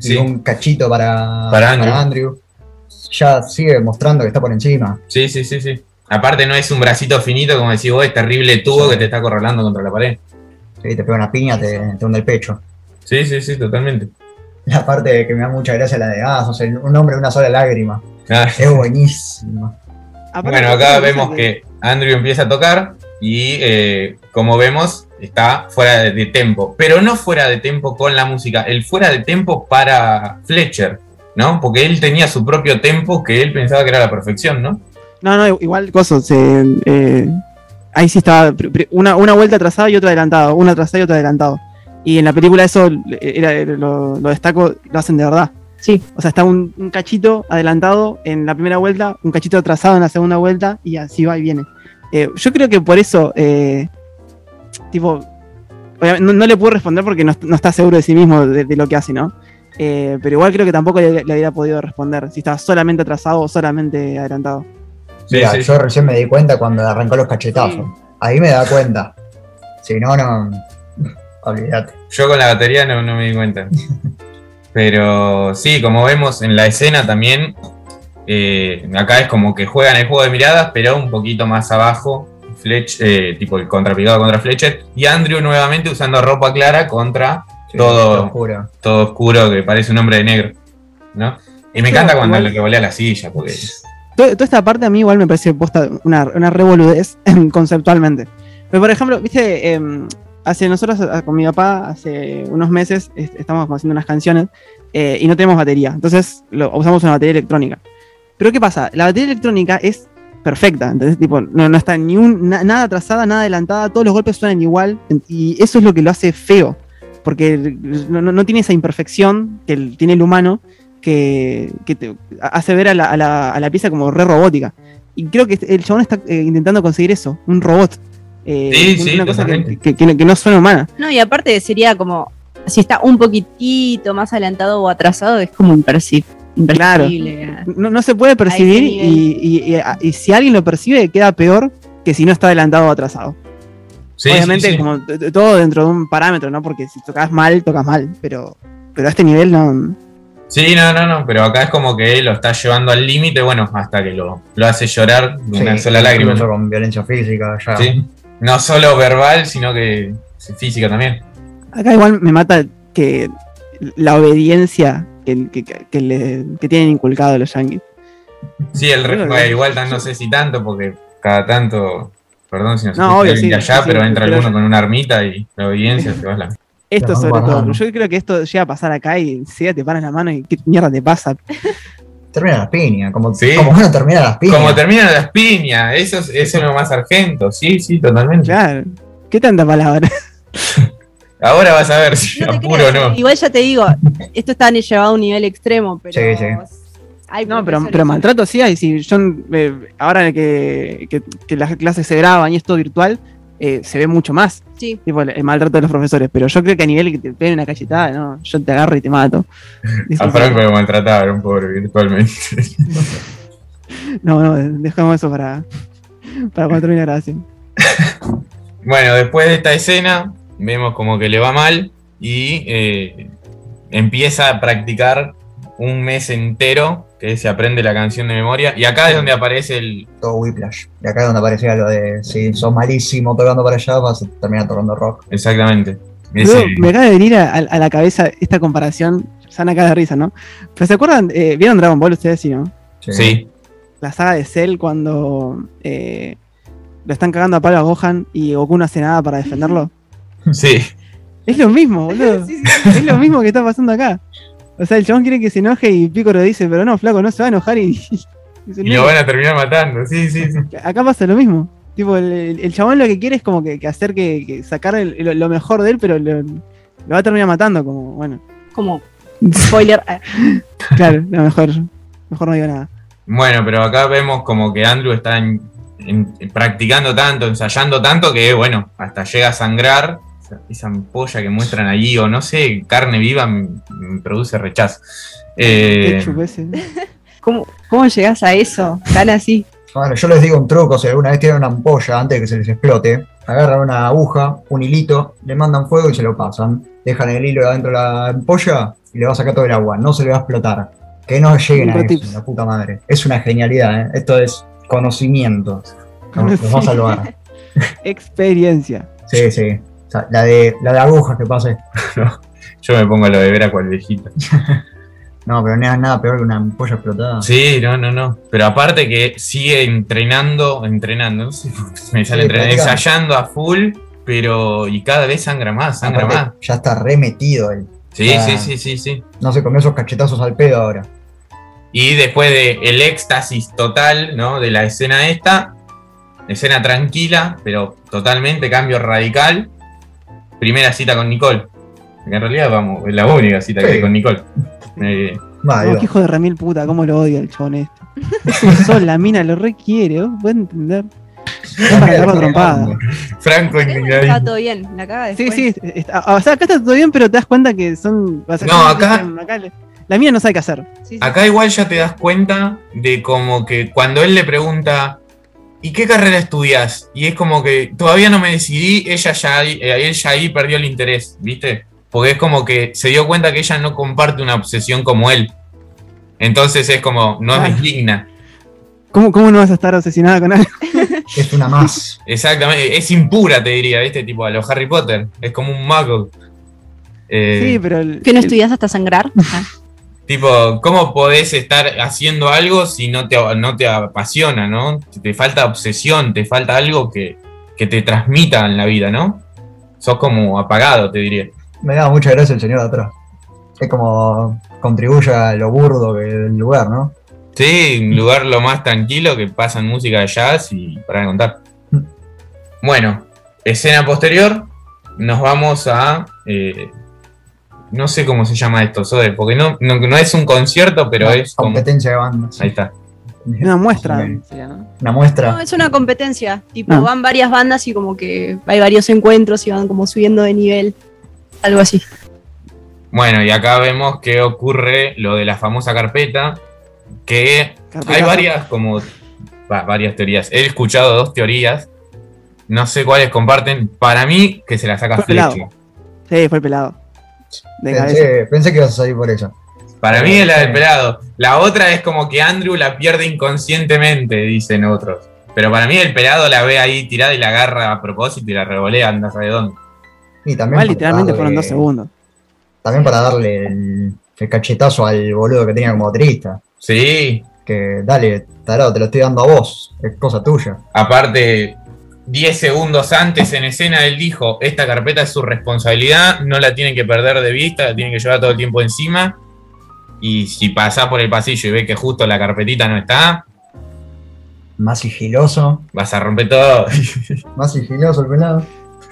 Sí. y un cachito para Andrew. Andrew. Ya sigue mostrando que está por encima. Sí. Aparte no es un bracito finito, como decís vos, es terrible tubo Sí. que te está acorralando contra la pared. Sí, te pega una piña, te hunde el pecho. Sí, totalmente. La parte que me da mucha gracia la de, sos un hombre de una sola lágrima. Ah. Es buenísima. Bueno, acá vemos que Andrew empieza a tocar y como vemos está fuera de tempo, pero no fuera de tempo con la música, él fuera de tempo para Fletcher, ¿no? Porque él tenía su propio tempo que él pensaba que era la perfección, ¿no? No, igual cosas. Ahí sí estaba una vuelta atrasada y otra adelantado, una atrasada y otra adelantado. Y en la película eso lo destaco, lo hacen de verdad. Sí. O sea, está un cachito adelantado en la primera vuelta, un cachito atrasado en la segunda vuelta y así va y viene. Yo creo que por eso, obviamente no le puedo responder porque no está seguro de sí mismo de lo que hace, ¿no? Pero igual creo que tampoco le habría podido responder si estaba solamente atrasado o solamente adelantado. Mira, yo recién me di cuenta cuando arrancó los cachetazos. Sí. Ahí me da cuenta. Si no, olvídate. Yo con la batería no me di cuenta. Pero sí, como vemos en la escena también, acá es como que juegan el juego de miradas, pero un poquito más abajo, tipo el contrapicado contra Fletcher, y Andrew nuevamente usando ropa clara contra todo oscuro, que parece un hombre de negro, ¿no? Y me encanta cuando le volea la silla, porque... Toda esta parte a mí igual me parece posta una revoludez conceptualmente. Pero por ejemplo, viste, nosotros con mi papá hace unos meses estamos haciendo unas canciones y no tenemos batería, entonces usamos una batería electrónica. Pero ¿qué pasa? La batería electrónica es perfecta, entonces tipo no está ni nada atrasada, nada adelantada, todos los golpes suenan igual y eso es lo que lo hace feo, porque no tiene esa imperfección que tiene el humano que te hace ver a la pieza como re robótica. Y creo que el chabón está intentando conseguir eso, un robot. Una cosa que no suena humana. No, y aparte sería como, si está un poquitito más adelantado o atrasado, es como imperceptible. Claro. No se puede percibir y si alguien lo percibe queda peor que si no está adelantado o atrasado. Sí, obviamente como todo dentro de un parámetro, ¿no? Porque si tocas mal, pero a este nivel no. Sí, no, pero acá es como que él lo está llevando al límite, bueno, hasta que lo hace llorar de una sola lágrima. Con violencia física, ya. Sí. No solo verbal, sino que física también. Acá igual me mata que la obediencia que tienen inculcado los yankees. Sí, igual no sé si tanto, porque cada tanto, perdón si no obvio, de allá, pero entra alguno con una armita y la obediencia se va a la... Esto sobre todo, yo creo que esto llega a pasar acá y enseguida te paran la mano y qué mierda te pasa. Termina las piñas, como uno termina las piñas. Como terminan las piñas, eso es lo más sargento, sí, totalmente. Claro, ¿qué tanta palabra? Ahora vas a ver si apuro o no. Igual ya te digo, esto está llevado a un nivel extremo, pero... Sí. No, pero maltrato sí hay. Si yo, ahora que las clases se graban y esto virtual, se ve mucho más. Sí. Tipo el maltrato de los profesores. Pero yo creo que a nivel que te peguen una cachetada, no, yo te agarro y te mato. A Franco lo maltrataron, pobre, virtualmente. No, dejamos eso para cuando termine la grabación. Bueno, después de esta escena, vemos como que le va mal y empieza a practicar un mes entero que se aprende la canción de memoria, y acá es donde aparece el... Todo Whiplash. Y acá es donde aparecía lo de, si sos malísimo tocando para allá, vas a terminar tocando rock. Exactamente. Me acaba de venir a la cabeza esta comparación, se van acá de risa, ¿no? Pero ¿se acuerdan? ¿Vieron Dragon Ball ustedes, sí, no? Sí. La saga de Cell cuando lo están cagando a palo a Gohan y Goku no hace nada para defenderlo. Sí. Es lo mismo, boludo. Sí. Es lo mismo que está pasando acá. O sea, el chabón quiere que se enoje y Piccolo dice, pero no, flaco, no se va a enojar y lo van a terminar matando, sí. Acá pasa lo mismo. Tipo, el chabón lo que quiere es como que hacer que sacar lo mejor de él, pero lo va a terminar matando, como, bueno. Como spoiler. Claro, mejor no digo nada. Bueno, pero acá vemos como que Andrew está practicando tanto, ensayando tanto, que bueno, hasta llega a sangrar. Esa ampolla que muestran allí, o no sé, carne viva, me produce rechazo. ¿Cómo llegás a eso? Tan así. Bueno, yo les digo un truco, si alguna vez tienen una ampolla antes de que se les explote, agarran una aguja, un hilito, le mandan fuego y se lo pasan. Dejan el hilo adentro de la ampolla y le va a sacar todo el agua. No se le va a explotar. Que no lleguen a eso, la puta madre. Es una genialidad, ¿eh? Esto es conocimiento. Nos va a salvar. Experiencia. Sí, sí. O sea, la de agujas que pase. Yo me pongo a lo de ver a cual viejito. No, pero no es nada peor que una ampolla explotada. Sí, no. Pero aparte que sigue entrenando, no sé, me sale ensayando a full, pero y cada vez sangra más. Ya está remetido él. Sí. No se comió esos cachetazos al pedo ahora. Y después del éxtasis total, ¿no? De la escena escena tranquila, pero totalmente cambio radical. Primera cita con Nicole. Que en realidad, vamos, es la única cita que hay con Nicole. No, qué hijo de remil puta, cómo lo odia el chabón este. Sol, la mina lo requiere, ¿vos podés entender? Para agarrar trompada. Franco está todo bien, la caga después. Sí, o sea, acá está todo bien, pero te das cuenta que son... No, acá la mina no sabe qué hacer. Sí. Acá igual ya te das cuenta de como que cuando él le pregunta ¿y qué carrera estudias? Y es como que todavía no me decidí, él ya ahí perdió el interés, ¿viste? Porque es como que se dio cuenta que ella no comparte una obsesión como él. Entonces es como, no es digna. ¿Cómo no vas a estar obsesionada con algo? Es una más. Exactamente, es impura, te diría, ¿viste? Tipo a los Harry Potter, es como un mago. Sí, pero... ¿Que no estudias hasta sangrar? Tipo, ¿cómo podés estar haciendo algo si no te apasiona, ¿no? Te falta obsesión, te falta algo que te transmita en la vida, ¿no? Sos como apagado, te diría. Me da mucha gracia el señor de atrás. Es como contribuye a lo burdo del lugar, ¿no? Sí, un lugar lo más tranquilo que pasan música de jazz y para de contar. Bueno, escena posterior, nos vamos a... no sé cómo se llama esto, Sode, porque no es un concierto, pero es como... competencia de bandas. Ahí está. Una muestra, sería, ¿no? Una muestra. No, es una competencia. Tipo, van varias bandas y como que hay varios encuentros y van como subiendo de nivel. Algo así. Bueno, y acá vemos que ocurre lo de la famosa carpeta, que hay varias teorías. He escuchado 2 teorías, no sé cuáles comparten. Para mí, que se la saca Fletcher. Sí, fue el pelado. Pensé que ibas a salir por eso. Para mí es la del pelado. La otra es como que Andrew la pierde inconscientemente, dicen otros. Pero para mí el pelado la ve ahí tirada y la agarra a propósito y la revolea, anda a saber dónde. Y también literalmente fueron 2 segundos. También para darle el cachetazo al boludo que tenía como baterista. Sí. Que dale, tarado, te lo estoy dando a vos, es cosa tuya. Aparte, 10 segundos antes en escena él dijo, esta carpeta es su responsabilidad, no la tienen que perder de vista, la tienen que llevar todo el tiempo encima. Y si pasás por el pasillo y ves que justo la carpetita no está... Más sigiloso. Vas a romper todo. Más sigiloso el pelado.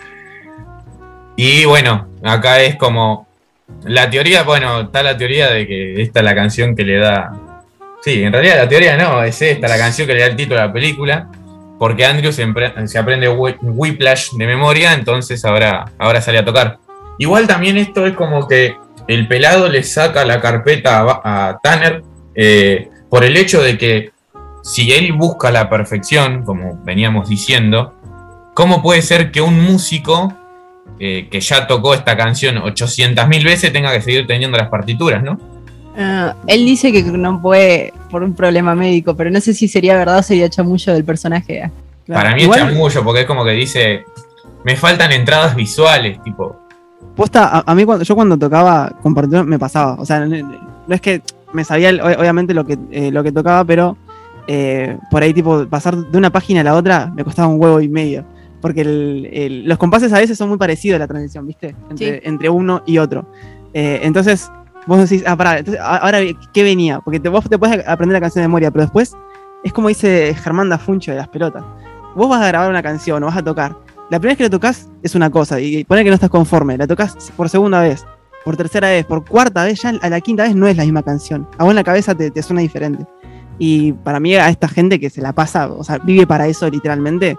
Y bueno, acá es como... La teoría, bueno, está la teoría de que esta es la canción que le da... Sí, en realidad la teoría no, es esta la canción que le da el título a la película. Porque Andrew se aprende Whiplash de memoria, entonces ahora sale a tocar. Igual también esto es como que el pelado le saca la carpeta a Tanner por el hecho de que si él busca la perfección, como veníamos diciendo, ¿cómo puede ser que un músico que ya tocó esta canción 800.000 veces tenga que seguir teniendo las partituras, ¿no? Él dice que no puede por un problema médico, pero no sé si sería verdad o sería chamullo del personaje. Claro. Para mí es chamullo, porque es como que dice, me faltan entradas visuales, tipo... Posta, a mí cuando tocaba con partitura me pasaba, o sea, no es que me sabía obviamente lo que tocaba, pero por ahí tipo pasar de una página a la otra me costaba un huevo y medio, porque los compases a veces son muy parecidos a la transición, ¿viste? Entre uno y otro. Entonces vos decís, pará, entonces, ahora ¿qué venía? Porque vos te puedes aprender la canción de memoria, pero después es como dice Germán Dafuncho de Las Pelotas. Vos vas a grabar una canción o vas a tocar. La primera vez que la tocas es una cosa, y poner que no estás conforme, la tocas por segunda vez, por tercera vez, por cuarta vez, ya a la quinta vez no es la misma canción. A vos en la cabeza te suena diferente. Y para mí a esta gente que se la pasa, o sea, vive para eso literalmente,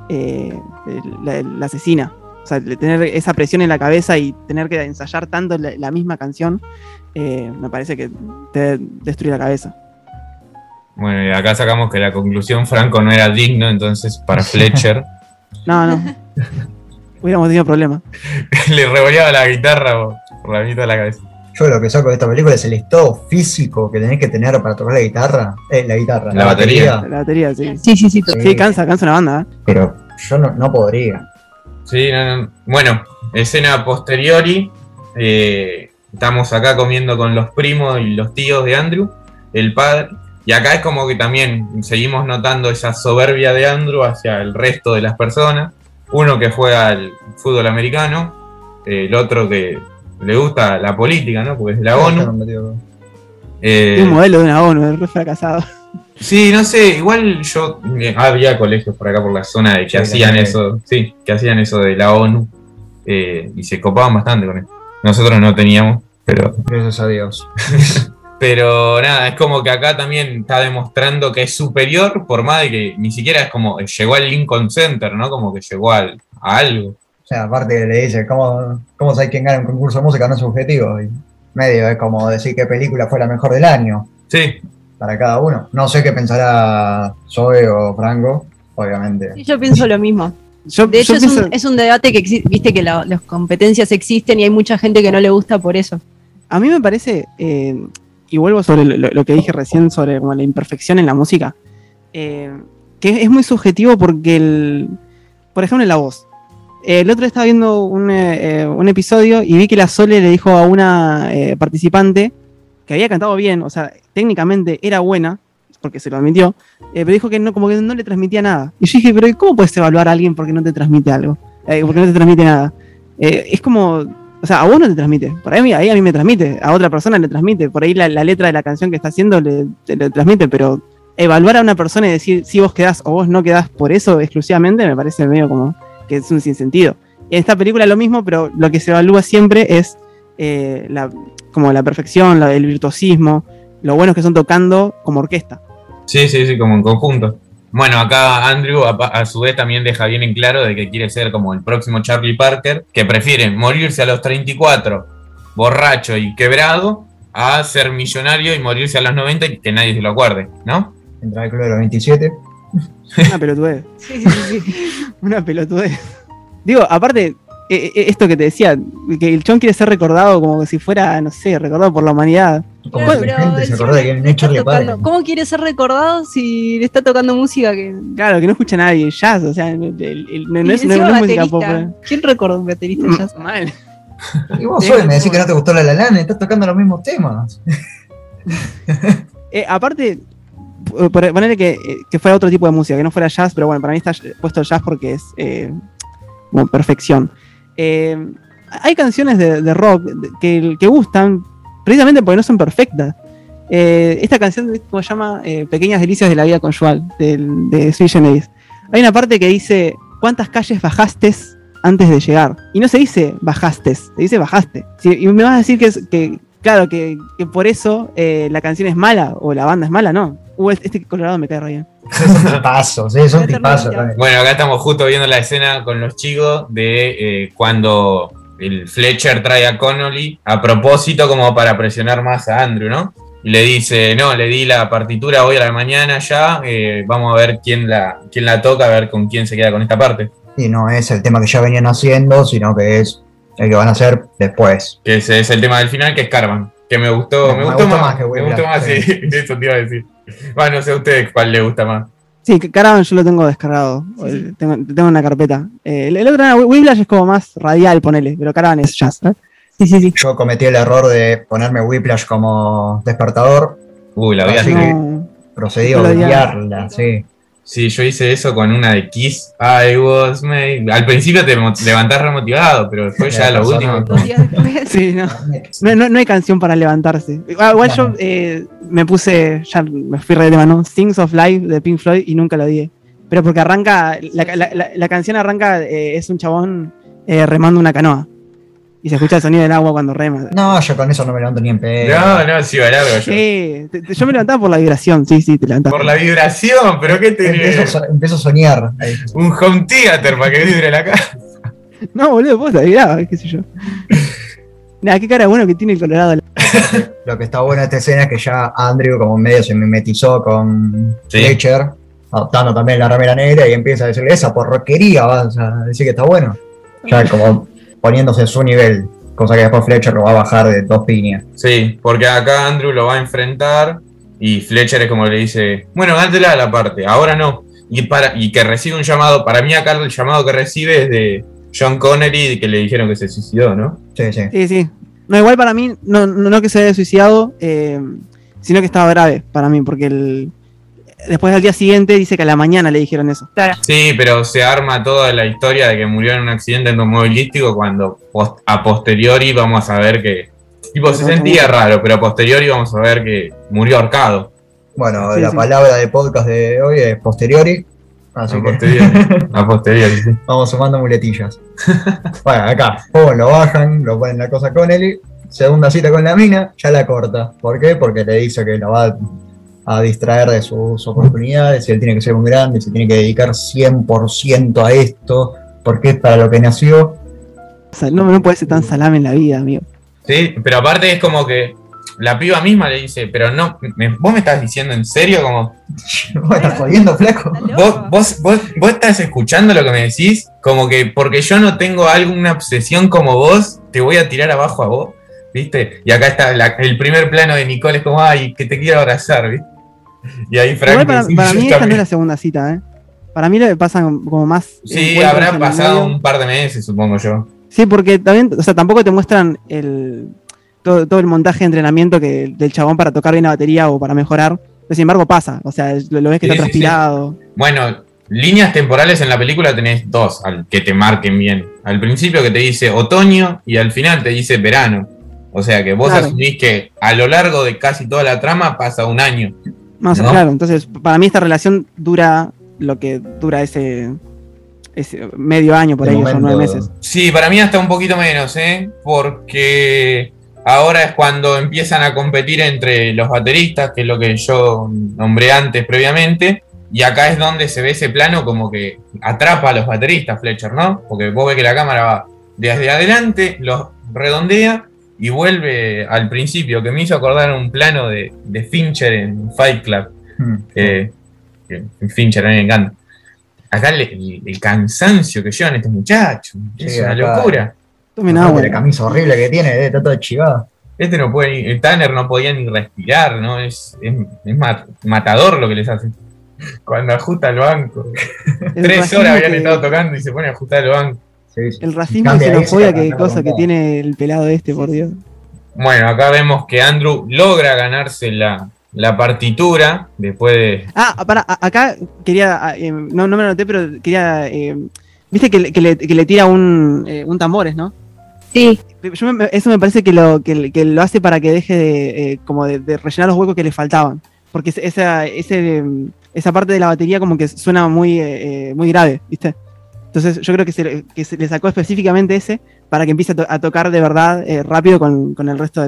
la asesina. O sea, tener esa presión en la cabeza y tener que ensayar tanto la misma canción, me parece que te destruye la cabeza. Bueno, y acá sacamos que la conclusión Franco no era digno, entonces para Fletcher... No. Hubiéramos tenido problemas. Le revoleaba la guitarra por la mitad de la cabeza. Yo lo que saco de esta película es el estado físico que tenés que tener para tocar la guitarra. La batería. La batería, sí. Sí. Sí, cansa una banda, ¿eh? Pero yo no podría. Sí, no. Bueno, escena posteriori. Estamos acá comiendo con los primos y los tíos de Andrew, el padre. Y acá es como que también seguimos notando esa soberbia de Andrew hacia el resto de las personas. Uno que juega al fútbol americano, el otro que le gusta la política, ¿no? Porque es de la ONU. Es un modelo de una ONU, es re fracasado. Sí, no sé, igual yo había colegios por acá por la zona de que hacían eso, sí, que hacían eso de la ONU y se copaban bastante con eso. Nosotros no teníamos, pero Gracias a Dios. pero nada, es como que acá también está demostrando que es superior, por más de que ni siquiera es como llegó al Lincoln Center, ¿no? Como que llegó a algo. O sea, aparte le dice, ¿cómo sabe quién gana un concurso de música? No es subjetivo. Y medio es como decir qué película fue la mejor del año Sí, para cada uno. No sé qué pensará Zoe o Franco, obviamente. Sí, yo pienso lo mismo. Yo De hecho, pienso- es un debate que existe, viste que las competencias existen y hay mucha gente que no le gusta por eso. A mí me parece, y vuelvo sobre lo que dije recién sobre como la imperfección en la música, que es muy subjetivo porque, por ejemplo, en la voz. El otro día estaba viendo un episodio y vi que la Sole le dijo a una participante que había cantado bien, o sea, técnicamente era buena, porque se lo admitió, pero dijo que no, como que no le transmitía nada. Y yo dije, pero ¿cómo puedes evaluar a alguien porque no te transmite algo? Porque no te transmite nada. Es como, o sea, a vos no te transmite, por ahí a mí me transmite, a otra persona le transmite, por ahí la letra de la canción que está haciendo le transmite, pero evaluar a una persona y decir si vos quedás o vos no quedás por eso exclusivamente, me parece medio como que es un sinsentido. En esta película lo mismo, pero lo que se evalúa siempre es como la perfección, el virtuosismo, lo buenos que son tocando como orquesta. sí, como en conjunto. Bueno, acá Andrew a su vez también deja bien en claro de que quiere ser como el próximo Charlie Parker, que prefiere morirse a los 34, borracho y quebrado, a ser millonario y morirse a los 90 y que nadie se lo acuerde, ¿no? Entrar al club de los 27. Una pelotudez. Una pelotudez. Digo, aparte, esto que te decía, que el chon quiere ser recordado como si fuera, no sé, recordado por la humanidad. Como Claro, si la pero gente se encima acordara que le no es está Charlie tocando- Parker. ¿Cómo quiere ser recordado si le está tocando música que Claro, que no escucha nadie, jazz, o sea, no y es encima música baterista? pop. ¿Quién recuerda un baterista de jazz? Mal. Y vos, Zoe, me decís que no te gustó La Land, estás tocando los mismos temas. Aparte, ponerle que fuera otro tipo de música, que no fuera jazz, pero bueno, para mí está puesto jazz porque es como perfección. Hay canciones de rock que gustan precisamente porque no son perfectas. Esta canción, ¿cómo se llama? Pequeñas delicias de la vida conyugal, de Sui Generis. Hay una parte que dice, ¿cuántas calles bajaste antes de llegar? Y no se dice bajaste, se dice bajaste. Y me vas a decir que por eso la canción es mala o la banda es mala, ¿no? Este Colorado me cae re bien. Son tipazos, son tipazos. Bueno, acá estamos justo viendo la escena con los chicos de cuando el Fletcher trae a Connolly a propósito como para presionar más a Andrew, ¿no? Y le dice, no, le di la partitura hoy a la mañana ya, vamos a ver quién la toca, a ver con quién se queda con esta parte. Y no es el tema que ya venían haciendo, sino que es el que van a hacer después. Que ese es el tema del final, que es Caravan. Que me gustó más que me gustó más, sí, eso te iba a decir. Bueno, no sé a ustedes cuál le gusta más. Sí, Caravan yo lo tengo descargado. Sí. Tengo una carpeta. El otro era Whiplash, es como más radial, ponele, pero Caravan es jazz, ¿eh? Sí. Yo cometí el error de ponerme Whiplash como despertador. La voy a Así hacer. que No, procedí a Yo lo odiarla, sí. Sí, yo hice eso con una de Kiss, I Was Made. Al principio te levantás remotivado, pero después ya lo último. 2 días después. sí, no hay canción para levantarse. Igual yo me puse, ya me fui re de tema, ¿no? Things of Life de Pink Floyd y nunca lo odié. Pero porque arranca, la canción arranca, es un chabón remando una canoa. Y se escucha el sonido del agua cuando rema. No, yo con eso no me levanto ni en pedo. No, sí, va largo yo. Sí, yo me levantaba por la vibración, sí, te levantaba. Por la vibración, pero ¿qué tenés? Empiezo a soñar. Ahí. Un home theater para que vibre la casa. No, boludo, posta, vibraba, qué sé yo. Nada, qué cara bueno que tiene el Colorado. Lo que está bueno de esta escena es que ya Andrew como medio se mimetizó con Sí. Fletcher adoptando también la remera negra y empieza a decirle, esa porroquería, vas a decir que está bueno. Ya como poniéndose a su nivel, cosa que después Fletcher lo va a bajar de 2 piñas. Sí, porque acá Andrew lo va a enfrentar y Fletcher es como le dice, bueno, dátela a la parte, ahora no. Y que recibe un llamado, para mí acá el llamado que recibe es de John Connery, que le dijeron que se suicidó, ¿no? Sí, sí. Sí, sí. No, igual para mí, no que se haya suicidado, sino que estaba grave para mí, porque después al día siguiente dice que a la mañana le dijeron eso. Claro. Sí, pero se arma toda la historia de que murió en un accidente automovilístico cuando a posteriori vamos a ver que... Tipo, se sentía raro, pero a posteriori vamos a ver que murió ahorcado. Bueno, Sí, la sí. palabra del podcast de hoy es posteriori. Así A que posteriori. A posteriori, sí. vamos sumando muletillas. Bueno, acá, lo bajan, lo ponen la cosa con Ellie. Segunda cita con la mina, ya la corta. ¿Por qué? Porque le dice que lo va a distraer de sus oportunidades, y él tiene que ser un grande, se tiene que dedicar 100% a esto, porque es para lo que nació. O sea, no puede ser tan salame en la vida, amigo. Sí, pero aparte es como que la piba misma le dice, pero no, vos me estás diciendo en serio, como, ¿Vos estás jodiendo, flaco? vos estás escuchando lo que me decís, como que porque yo no tengo alguna obsesión como vos, te voy a tirar abajo a vos, ¿viste? Y acá está el primer plano de Nicole, es como, ay, que te quiero abrazar, ¿viste? Y ahí Frank... Igual para mí esta no es la segunda cita, ¿eh? Para mí le pasan como más... Sí, encuentros habrá en el pasado medio. un par de meses, supongo yo. Sí, porque también, o sea, tampoco te muestran todo el montaje de entrenamiento del chabón para tocar bien la batería o para mejorar. Pero sin embargo pasa, o sea, lo ves que Sí, está sí, transpirado. Bueno, líneas temporales en la película tenés dos que te marquen bien. Al principio que te dice otoño y al final te dice verano. O sea que vos Claro. asumís que a lo largo de casi toda la trama pasa un año. No, o sea, ¿no? claro, entonces para mí esta relación dura lo que dura ese medio año por De ahí, o momento. 9 meses. Sí, para mí hasta un poquito menos, porque ahora es cuando empiezan a competir entre los bateristas, que es lo que yo nombré antes previamente, y acá es donde se ve ese plano como que atrapa a los bateristas, Fletcher, ¿no? Porque vos ves que la cámara va desde adelante, los redondea y vuelve al principio, que me hizo acordar un plano de Fincher en Fight Club, que Fincher a mí me encanta. Acá el cansancio que llevan estos muchachos, Sí, es una acá. locura. Tomen Aparte agua. la camisa horrible que tiene, está toda chivada. Este no puede, el Tanner no podía ni respirar, ¿no? Es matador lo que les hace. Cuando ajusta el banco. El 3 racismo horas habían que- estado tocando y se pone a ajustar el banco. Sí, sí. El racismo y Cambia ahí, xenofobia se que cambia cosa con que todo. tiene el pelado este, por Dios. Bueno, acá vemos que Andrew logra ganarse la partitura después de... Ah, acá quería, no me lo noté, pero quería, viste que le tira un tambores, ¿no? Sí, Eso me parece que lo hace para que deje de rellenar los huecos que le faltaban. Porque esa parte de la batería como que suena muy grave, ¿viste? Entonces yo creo que se le sacó específicamente ese para que empiece a tocar de verdad rápido con el resto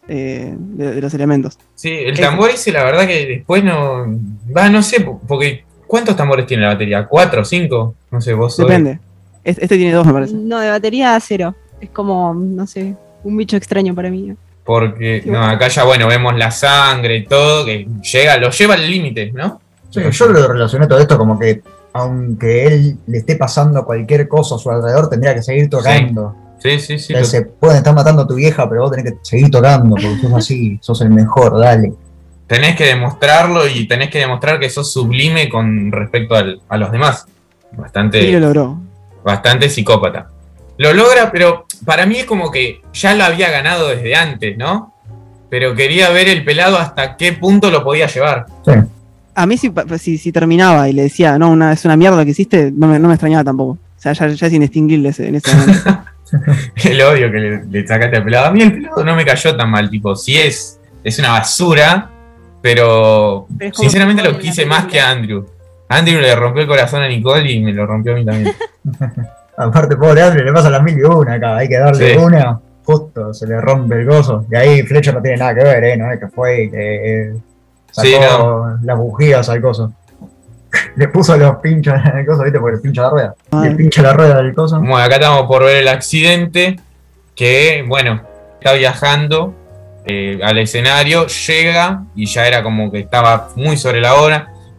de los elementos. Sí, el tambor ese la verdad que después no sé, porque ¿cuántos tambores tiene la batería? ¿4 o 5? No sé, vos sos... Depende. Este tiene 2, me parece. no, de batería 0. Es como, no sé, un bicho extraño para mí. Porque, no, acá ya, bueno, vemos la sangre y todo, que lo lleva al límite, ¿no? Sí, yo lo relacioné todo esto como que, aunque él le esté pasando cualquier cosa a su alrededor, tendría que seguir tocando. Sí. Se pueden estar matando a tu vieja, pero vos tenés que seguir tocando, porque sos así, sos el mejor, dale. Tenés que demostrarlo y tenés que demostrar que sos sublime con respecto a los demás. Sí, lo logró. Bastante psicópata. Lo logra, pero para mí es como que ya lo había ganado desde antes, ¿no? Pero quería ver el pelado hasta qué punto lo podía llevar. Sí. A mí si terminaba y le decía, no, es una mierda lo que hiciste, no me extrañaba tampoco. O sea, ya es indistinguible en ese momento. El odio que le sacaste al pelado. A mí el pelado no me cayó tan mal, tipo, sí es una basura, pero Pero es como sinceramente Nicole lo en la quise más película. que a Andrew. Andrew le rompió el corazón a Nicole y me lo rompió a mí también. Aparte, pobre Andrew, le pasa las 1001 acá, hay que darle Sí. una, justo se le rompe el gozo. Y ahí Fletcher no tiene nada que ver, no es que fue y que sacó Sí, no. las bujías al coso. Le puso los pinchos en el coso, ¿viste? Porque le pincha la rueda. Le pincha la rueda del coso. Bueno, acá estamos por ver el accidente que, bueno, está viajando al escenario, llega y ya era como que estaba muy sobre la hora.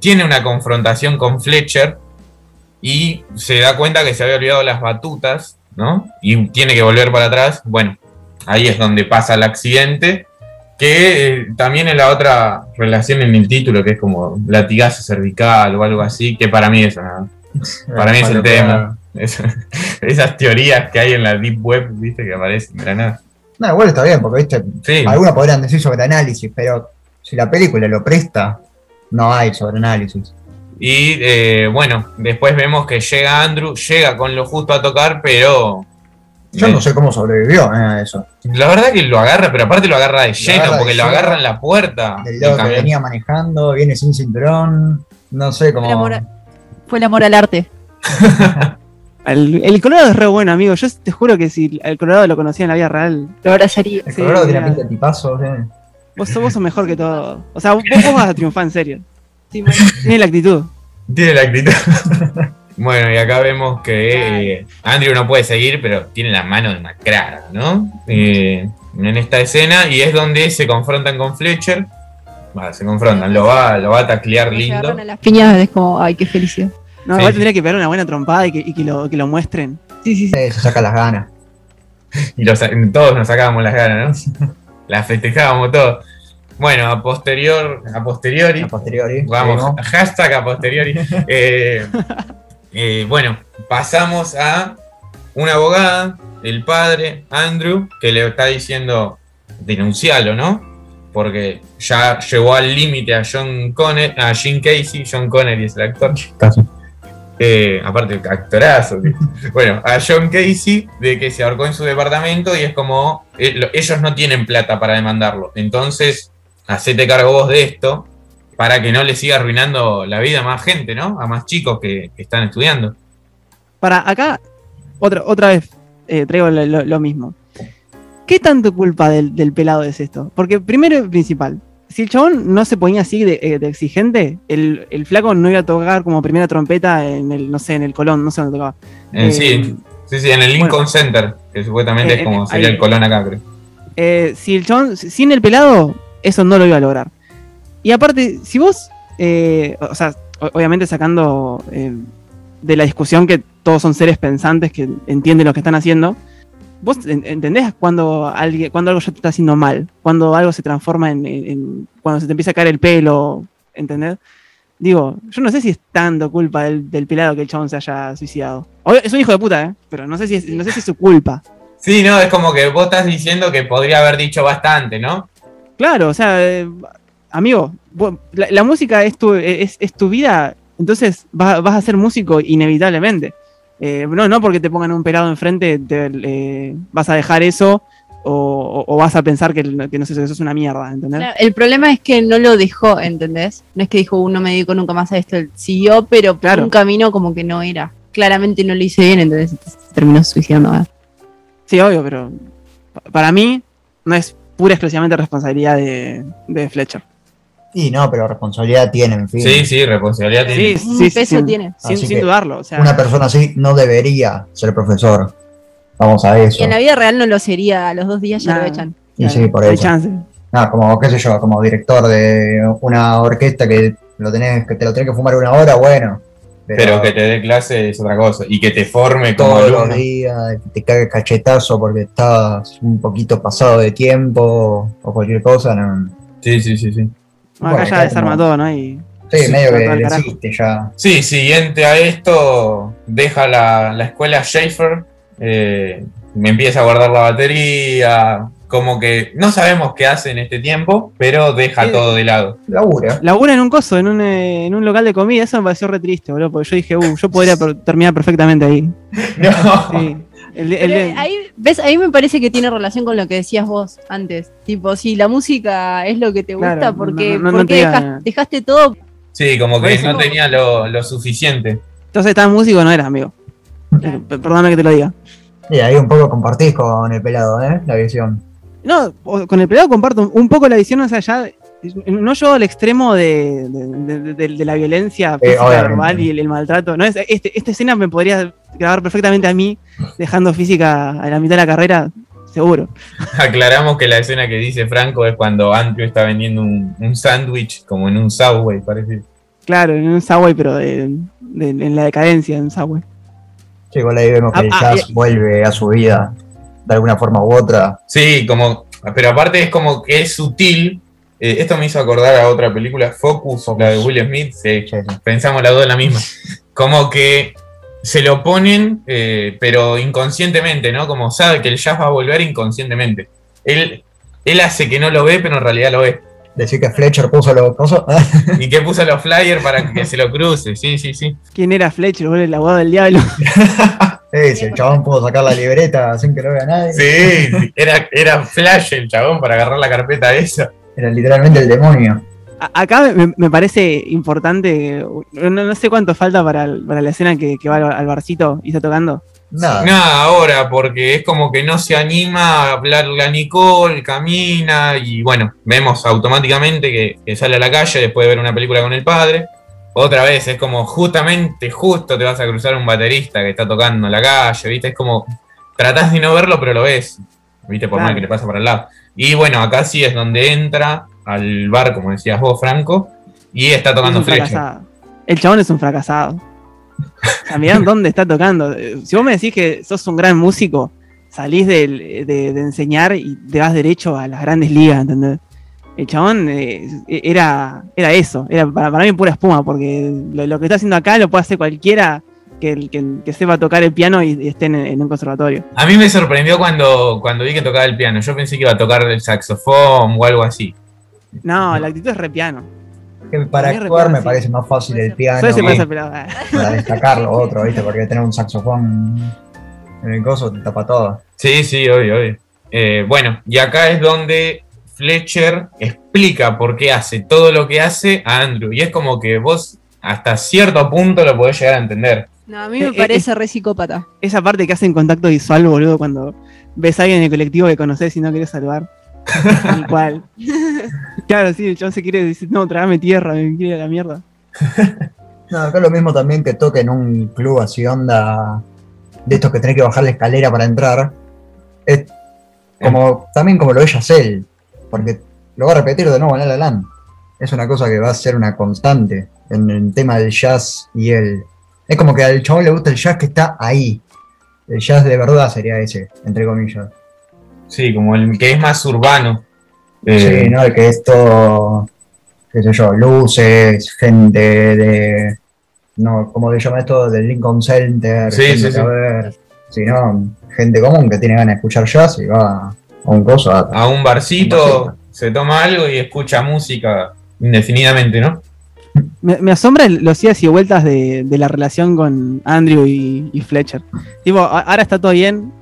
tiene una confrontación con Fletcher y se da cuenta que se había olvidado las batutas, ¿no? Y tiene que volver para atrás. Bueno, ahí es donde pasa el accidente, que también es la otra relación en el título, que es como latigazo cervical o algo así, que para mí es el tema. Esas teorías que hay en la Deep Web, ¿viste? Que aparecen de la nada. No, igual está bien, porque viste, Sí. algunos podrían decir sobreanálisis, pero si la película lo presta, no hay sobreanálisis. Y bueno, después vemos que llega Andrew, llega con lo justo a tocar, pero Yo no sé cómo sobrevivió a eso. la verdad que lo agarra, pero aparte lo agarra de lleno, agarra de porque lo lleno. agarra en la puerta Del del lado que camión. venía manejando, viene sin cinturón, no sé cómo. Fue el amor al arte. El Colorado es re bueno, amigo. Yo te juro que si el Colorado lo conocía en la vida real, Lo abrazaría. El sí, Colorado tiene mira. pinta de tipazo, vos sos mejor que todo. O sea, vos vas a triunfar en serio. Sí, man. Tienes la actitud. Tiene la actitud. Bueno, y acá vemos que Andrew no puede seguir, pero tiene la mano demacrada, ¿no? En esta escena, y es donde se confrontan con Fletcher. Se confrontan, lo va a taclear Se lindo. agarran a las piñas, es como, ay, qué felicidad. No, Sí, igual sí. tendría que pegar una buena trompada y que lo muestren. Sí, sí, sí. Se saca las ganas. Y todos nos sacábamos las ganas, ¿no? Las festejábamos todos. Bueno, a posteriori, A posteriori. vamos, seguimos. hashtag a posteriori. Bueno, pasamos a una abogada, el padre, Andrew, que le está diciendo, denuncialo, ¿no? Porque ya llegó al límite a Jim Casey, John Connery es el actor. Casi. Aparte, actorazo. Bueno, a John Casey de que se ahorcó en su departamento y es como, ellos no tienen plata para demandarlo. Entonces, hacete cargo vos de esto para que no le siga arruinando la vida a más gente, ¿no? A más chicos que están estudiando. Para acá, otra vez traigo lo mismo. ¿Qué tanto culpa del pelado es esto? Porque primero y principal, si el chabón no se ponía así de exigente, el flaco no iba a tocar como primera trompeta en el Colón, no sé dónde tocaba. Sí, en el Lincoln Center, que supuestamente es como sería ahí. el Colón acá, creo. Si el chabón, sin el pelado, eso no lo iba a lograr. Y aparte, si vos, o sea, obviamente sacando de la discusión que todos son seres pensantes que entienden lo que están haciendo, vos entendés cuando algo ya te está haciendo mal, cuando algo se transforma cuando se te empieza a caer el pelo, ¿entendés? Digo, yo no sé si es tanto culpa del pelado que el chabón se haya suicidado. Es un hijo de puta, pero no sé si es su culpa. Sí, no, es como que vos estás diciendo que podría haber dicho bastante, ¿no? Claro, o sea, amigo, la música es tu vida, entonces vas a ser músico inevitablemente. No porque te pongan un pelado enfrente vas a dejar eso o vas a pensar que no sé, que eso es una mierda, ¿entendés? Claro, el problema es que no lo dejó, ¿entendés? No es que dijo, no me dedico nunca más a esto, él siguió, pero por Claro. un camino como que no era. Claramente no lo hice bien, entonces se terminó suicidando. ¿Eh? Sí, obvio, pero para mí no es pura exclusivamente responsabilidad de Fletcher. Y no, pero responsabilidad tiene, en fin. Sí, responsabilidad tiene. Sí, Un sí, peso sin, tiene. Sin, Así sin que dudarlo. O sea, Una persona así no debería ser profesor. Vamos a eso. Y en la vida real no lo sería, a los 2 días ya Nah. lo echan. Y sí, por no hay eso. chance. Como, qué sé yo, como director de una orquesta que te lo tenés que fumar 1 hora, bueno. Pero que te dé clase es otra cosa. Y que te forme como todos los alumno. días, que te cague cachetazo porque estás un poquito pasado de tiempo o cualquier cosa, no. Sí. Bueno, acá Bueno, ya acá desarma como- todo, ¿no? Y Sí, medio todo que al le carajo. hiciste ya. Sí, siguiente a esto, deja la escuela Schaefer, me empieza a guardar la batería, como que no sabemos qué hace en este tiempo, pero deja todo de lado. Labura. labura en un coso, en un local de comida, eso me pareció re triste, boludo, porque yo dije, yo podría terminar perfectamente ahí. No. Sí. Pero ahí, ¿ves? Ahí me parece que tiene relación con lo que decías vos antes. Tipo, si la música es lo que te gusta, Claro, ¿por qué, no por te qué diga- dejaste todo? Sí, como Por que eso. no tenía lo suficiente. Entonces tan músico no era, amigo. Perdóname que te lo diga. Y ahí un poco compartís con el pelado, la visión. No, con el pelado comparto un poco la visión, o sea, ya no llego al extremo de la violencia física, obviamente. verbal y el maltrato. No, esta escena me podría grabar perfectamente a mí, dejando física a la mitad de la carrera, seguro. Aclaramos que la escena que dice Franco es cuando Andrew está vendiendo un sándwich, como en un Subway, parece. Claro, en un Subway, pero en la decadencia de un Subway. Sí, igual ahí vemos que el jazz vuelve a su vida de alguna forma u otra. Sí, pero aparte es como que es sutil. Esto me hizo acordar a otra película, Focus, la de Will Smith. Sí, pensamos las dos en la misma. Como que se lo ponen, pero inconscientemente, ¿no? Como sabe que el jazz va a volver inconscientemente. Él hace que no lo ve, pero en realidad lo ve. Decir que Fletcher puso los cosas. Y que puso los flyers para que se lo cruce, sí. ¿Quién era Fletcher, boludo? El abogado del diablo. Si el chabón pudo sacar la libreta sin que lo vea nadie. Sí, era Flash el chabón para agarrar la carpeta esa. Era literalmente el demonio. Acá me parece importante, no sé cuánto falta para la escena que va al barcito y está tocando. Nada ahora, porque es como que no se anima a hablarle a Nicole, camina y bueno, vemos automáticamente que sale a la calle después de ver una película con el padre. Otra vez, es como justo te vas a cruzar un baterista que está tocando en la calle, ¿viste? Es como, tratás de no verlo, pero lo ves, ¿viste? Por mal que le pasa para el lado. Y bueno, acá sí es donde entra al bar, como decías vos, Franco, y está tocando Fletcher. El chabón es un fracasado. O sea, mirá dónde está tocando. Si vos me decís que sos un gran músico, salís de enseñar y te vas derecho a las grandes ligas, ¿entendés? El chabón era eso, era para mí pura espuma, porque lo que está haciendo acá lo puede hacer cualquiera que sepa tocar el piano y esté en un conservatorio. A mí me sorprendió cuando vi que tocaba el piano. Yo pensé que iba a tocar el saxofón o algo así. No, la actitud es re piano. Para actuar me parece más fácil el piano para destacar lo otro, ¿viste? Porque tener un saxofón en el coso te tapa todo. Sí, obvio. Bueno, y acá es donde Fletcher explica por qué hace todo lo que hace a Andrew. Y es como que vos hasta cierto punto lo podés llegar a entender. No, a mí me parece re psicópata. Esa parte que hacen contacto visual, boludo, cuando ves a alguien en el colectivo que conoces y no querés saludar. Tal cual. Claro, sí, el chabón se quiere decir, no, trágame tierra, me quiere ir a la mierda. No, acá lo mismo también que toque en un club así onda de estos que tenés que bajar la escalera para entrar. Es también como lo es Yacel, porque lo va a repetir de nuevo en La La Land. Es una cosa que va a ser una constante en el tema del jazz y él. Es como que al chabón le gusta el jazz que está ahí. El jazz de verdad sería ese, entre comillas. Sí, como el que es más urbano. Sí, ¿no? El que es todo, qué sé yo, luces, gente de... No, ¿cómo se llama esto? Del Lincoln Center. Sí. Sí, ¿no? Gente común que tiene ganas de escuchar jazz y va a un coso. A un barcito, se toma algo y escucha música indefinidamente, ¿no? Me asombra los idas y vueltas de la relación con Andrew y Fletcher. Tipo, ahora está todo bien.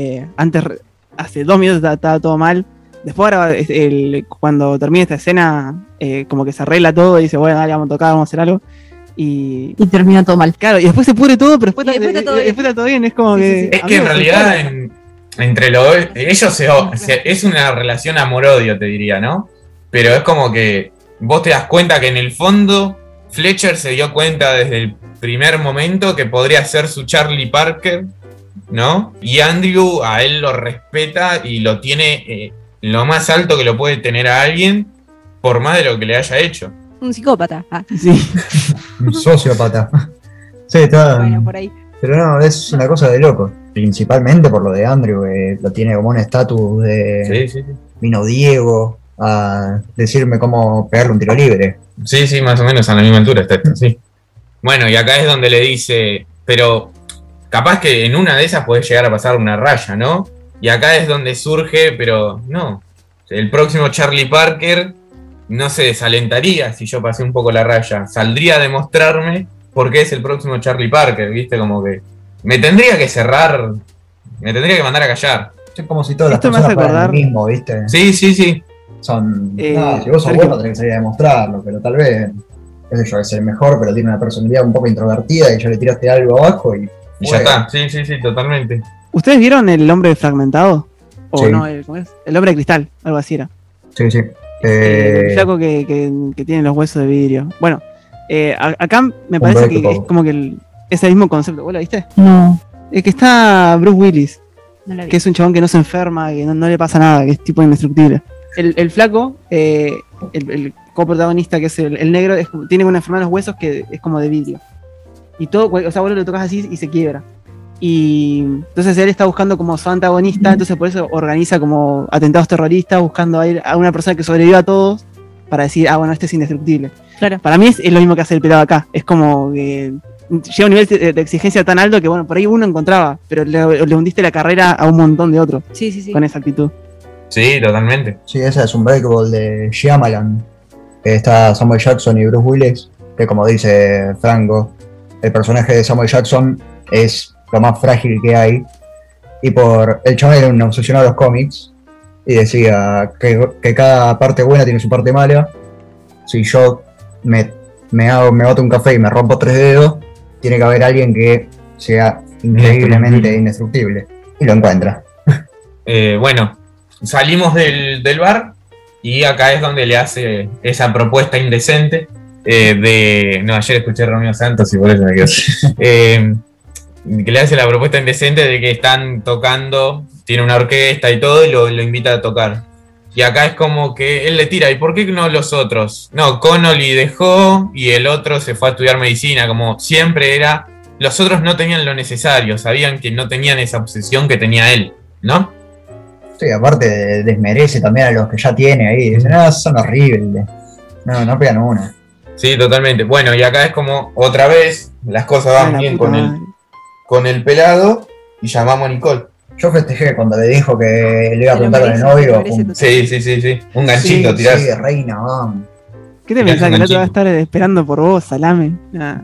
Hace 2 minutos estaba todo mal. Después ahora, cuando termine esta escena, como que se arregla todo y dice, bueno, dale, vamos a tocar, vamos a hacer algo. Y termina todo mal. Claro, y después se pudre todo, pero después está todo bien. Es como que... Es que en realidad entre ellos es una relación amor-odio, te diría, ¿no? Pero es como que vos te das cuenta que en el fondo Fletcher se dio cuenta desde el primer momento que podría ser su Charlie Parker, ¿no? Y Andrew a él lo respeta y lo tiene lo más alto que lo puede tener a alguien, por más de lo que le haya hecho. Un psicópata. Sí. Un sociópata. Sí, está. Bueno, por ahí. Pero no, es una cosa de loco. Principalmente por lo de Andrew, lo tiene como un estatus de... Sí. Vino Diego a decirme cómo pegarle un tiro libre. Sí, más o menos a la misma altura está esto, sí. Bueno, y acá es donde le dice, pero capaz que en una de esas podés llegar a pasar una raya, ¿no? Y acá es donde surge, pero no. El próximo Charlie Parker no se desalentaría si yo pasé un poco la raya. Saldría a demostrarme por qué es el próximo Charlie Parker, ¿viste? Como que me tendría que cerrar, me tendría que mandar a callar. Es como si todas las personas fueran el mismo, ¿viste? Sí. Son... si vos sos bueno tenés que salir a demostrarlo, pero tal vez, qué sé yo, es el mejor, pero tiene una personalidad un poco introvertida y ya le tiraste algo abajo y ya está. Sí, totalmente. ¿Ustedes vieron El Hombre Fragmentado? O sí. no, ¿cómo es? El Hombre de Cristal, algo así era. Sí. El flaco que tiene los huesos de vidrio. Bueno, acá me parece que es como que es el mismo concepto. ¿Vos lo viste? No. Que está Bruce Willis, No la vi. que es un chabón que no se enferma, que no le pasa nada, que es tipo indestructible. El flaco el coprotagonista, que es el negro, tiene una enfermedad en los huesos que es como de vidrio. Y todo, o sea, vos lo tocas así y se quiebra. Y entonces él está buscando como su antagonista, entonces por eso organiza como atentados terroristas, buscando a una persona que sobreviva a todos, para decir, bueno, este es indestructible. Claro. Para mí es lo mismo que hace el pelado acá. Es como que llega a un nivel de exigencia tan alto que, bueno, por ahí uno encontraba, pero le hundiste la carrera a un montón de otros Sí. con esa actitud. Sí, totalmente. Sí, ese es un breakable de Shyamalan. Está Samuel Jackson y Bruce Willis, que como dice Franco, el personaje de Samuel Jackson es lo más frágil que hay. Y el chaval era un obsesionado a los cómics y decía que cada parte buena tiene su parte mala. Si yo me boto un café y me rompo 3 dedos, tiene que haber alguien que sea increíblemente indestructible. Y lo encuentra. Bueno, salimos del bar y acá es donde le hace esa propuesta indecente ayer escuché a Romeo Santos y por eso me quedo. Que le hace la propuesta indecente de que están tocando, tiene una orquesta y todo, y lo invita a tocar. Y acá es como que él le tira, ¿y por qué no los otros? No, Connolly dejó y el otro se fue a estudiar medicina, como siempre era, los otros no tenían lo necesario, sabían que no tenían esa obsesión que tenía él, ¿no? Sí, aparte desmerece también a los que ya tiene ahí, dicen, son horribles, no pegan una. Sí, totalmente. Bueno, y acá es como, otra vez, las cosas van bien con el pelado y llamamos a Nicole. Yo festejé cuando le dijo que le iba a preguntar con el novio. Sí. Un ganchito tirás. Sí, reina, vamos. ¿Qué te pensás? Que el otro va a estar esperando por vos, salame. Nah.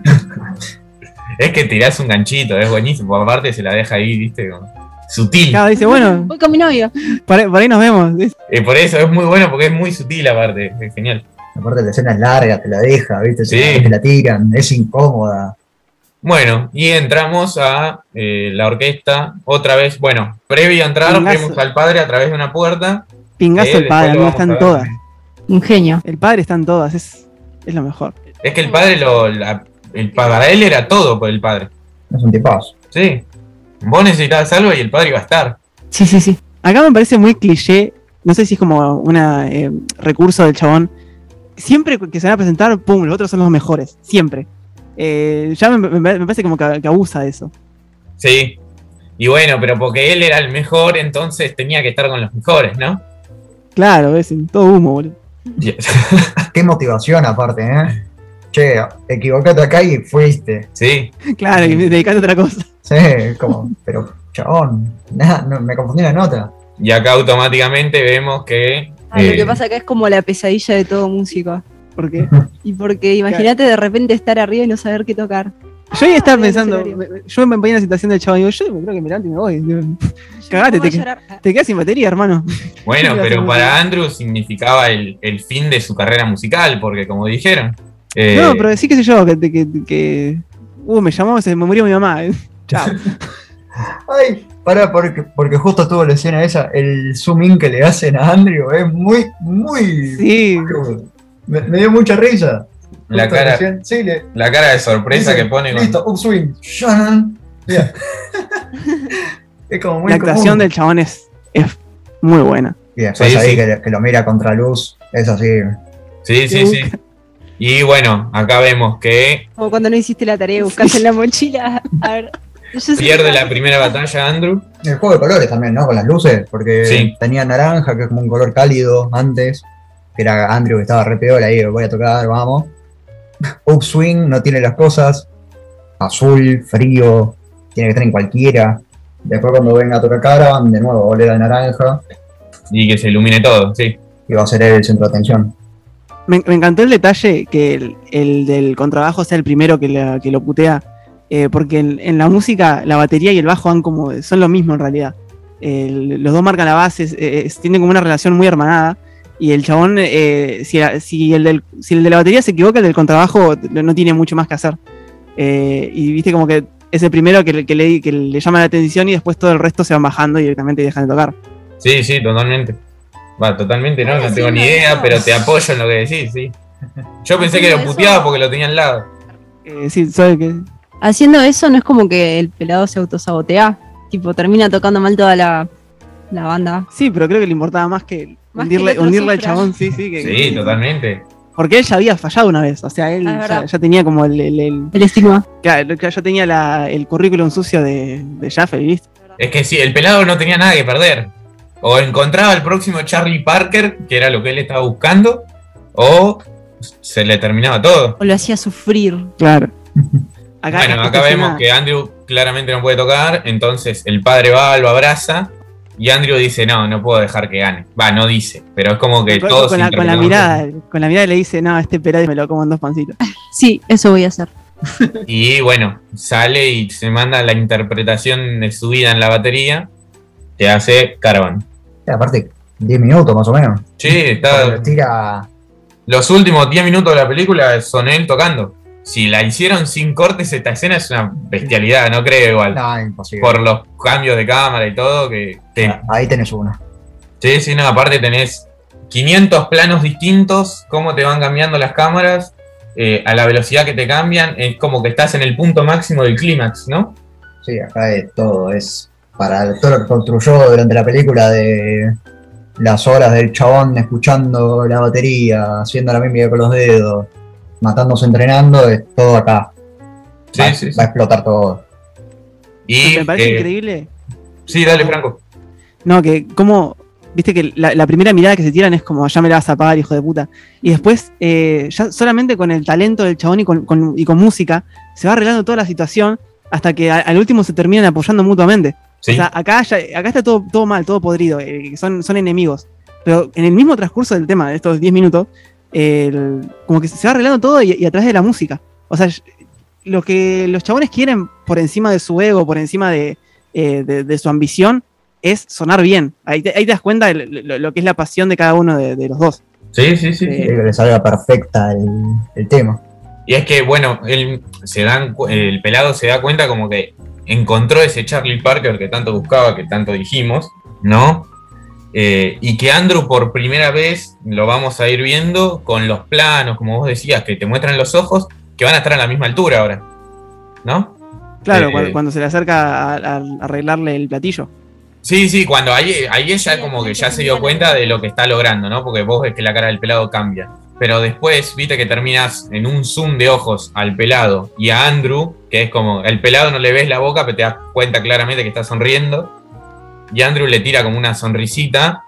Es que tirás un ganchito, es buenísimo. Aparte se la deja ahí, viste, como sutil. Claro, dice, bueno, voy con mi novio. Por ahí nos vemos. Por eso es muy bueno porque es muy sutil aparte, es genial. Aparte la escena es larga, te la deja, viste, Sí. te la tiran, es incómoda. Bueno, y entramos a la orquesta, otra vez, bueno, previo a entrar, vemos al padre a través de una puerta. Pingazo el padre, no está en todas. Un genio. El padre está en todas, es lo mejor. Es que el padre, para él era todo por el padre. Es un tipazo. Sí, vos necesitabas algo y el padre iba a estar. Sí. Acá me parece muy cliché, no sé si es como un recurso del chabón. Siempre que se van a presentar, pum, los otros son los mejores, siempre. Ya me parece como que abusa de eso. Sí, y bueno, pero porque él era el mejor, entonces tenía que estar con los mejores, ¿no? Claro, es todo humo, boludo. Qué motivación aparte, ¿eh? Che, equivocate acá y fuiste. Sí. Claro, y dedicate a otra cosa. Sí, como, pero chabón, no, me confundí la nota. Y acá automáticamente vemos que... Lo que pasa acá es como la pesadilla de todo músico. ¿Por qué? Y porque imagínate de repente estar arriba y no saber qué tocar. Yo ya estaba pensando, yo me ponía en la situación del chabón y digo, yo creo que me levanto y me voy. Digo, cagate, te quedas sin batería, hermano. Bueno, pero para Andrew significaba el fin de su carrera musical, porque como dijeron... No, pero sí, qué sé yo, que me llamó, me murió mi mamá. Chao. Ay, pará, porque justo tuvo la escena esa, el zoom in que le hacen a Andrew es muy... Sí. Me dio mucha risa. La cara de sorpresa dice, que pone con... Listo, upswing. Yeah. Es como muy la actuación común. del chabón es muy buena. Y después Sí, ahí sí. Que lo mira contra luz, es así. Sí. Y bueno, acá vemos que Como cuando no hiciste la tarea y buscaste en la mochila. A ver. pierde la primera batalla Andrew. El juego de colores también, ¿no? Con las luces, porque Sí. tenía naranja, que es como un color cálido antes, que era Andrew que estaba re peor ahí, voy a tocar, vamos. Upswing no tiene las cosas. Azul, frío, tiene que estar en cualquiera. Después cuando venga a tocar Caravan, de nuevo, bolera de naranja, Y que se ilumine todo, sí. y va a ser él el centro de atención. Me encantó el detalle que el del contrabajo sea el primero que lo putea. Porque en la música, la batería y el bajo son lo mismo en realidad. Los dos marcan la base, tienen como una relación muy hermanada. Y el chabón, si el de la batería se equivoca, el del contrabajo no tiene mucho más que hacer. Y viste como que es el primero que le llama la atención y después todo el resto se van bajando y directamente dejan de tocar. Sí, totalmente. Va, totalmente no tengo ni idea, pero te apoyo en lo que decís, sí. Yo pensé que lo puteaba porque lo tenía al lado. Sí, sabe que... Haciendo eso no es como que el pelado se autosabotea. Tipo, termina tocando mal toda la la banda. Sí, pero creo que le importaba más que Más que el otro hundirle al sufra. chabón, sí. Sí, totalmente. Porque él ya había fallado una vez, o sea, él Ah, es verdad. ya tenía como el El estigma. claro, ya tenía el currículum sucio de Jaffe, ¿viste? Es que sí, el pelado no tenía nada que perder. O encontraba al próximo Charlie Parker, que era lo que él estaba buscando, o se le terminaba todo. O lo hacía sufrir. Claro. Bueno, esta acá vemos escena- que Andrew claramente no puede tocar, entonces el padre va, lo abraza, y Andrew dice, no puedo dejar que gane. Va, no dice, pero es como que con, todos con la interpretamos mirada le dice, no, este pelado me lo como en 2 pancitos. Sí, eso voy a hacer. Y bueno, sale y se manda la interpretación de su vida en la batería, que hace Caravan. Aparte, 10 minutos más o menos. Sí, Porque lo está. estira. Los últimos 10 minutos de la película son él tocando. Si la hicieron sin cortes, esta escena es una bestialidad, no creo igual. No, imposible. Por los cambios de cámara y todo, que Ahí tenés una. sí, no, aparte tenés 500 planos distintos, cómo te van cambiando las cámaras, a la velocidad que te cambian, es como que estás en el punto máximo del clímax, ¿no? Sí, acá es todo. Es para todo lo que construyó durante la película de las horas del chabón escuchando la batería, haciendo la mímica con los dedos, matándose entrenando, es todo acá. Sí, va, sí, va sí. a explotar todo. Y, Me parece increíble. Sí, dale, Franco. No, que como, viste que la primera mirada que se tiran es como, ya me la vas a pagar, hijo de puta. Y después, ya solamente con el talento del chabón y con música, se va arreglando toda la situación hasta que al último se terminan apoyando mutuamente. Sí. O sea, acá está todo mal, todo podrido, son enemigos. Pero en el mismo transcurso del tema, de estos 10 minutos, como que se va arreglando todo y a través de la música. O sea, lo que los chabones quieren por encima de su ego, por encima de su ambición, es sonar bien. Ahí te das cuenta de lo que es la pasión de cada uno de los dos. Sí. Que le salga perfecta el tema. Y es que, bueno, el pelado se da cuenta como que encontró ese Charlie Parker que tanto buscaba, que tanto dijimos, ¿no? Y que Andrew por primera vez lo vamos a ir viendo con los planos, como vos decías, que te muestran los ojos, que van a estar a la misma altura ahora, ¿no? Claro, cuando se le acerca a arreglarle el platillo. Sí, cuando ahí ella como que ya se dio cuenta de lo que está logrando, ¿no? Porque vos ves que la cara del pelado cambia. Pero después, viste que terminas en un zoom de ojos al pelado y a Andrew, que es como, el pelado no le ves la boca, pero te das cuenta claramente que está sonriendo. Y Andrew le tira como una sonrisita.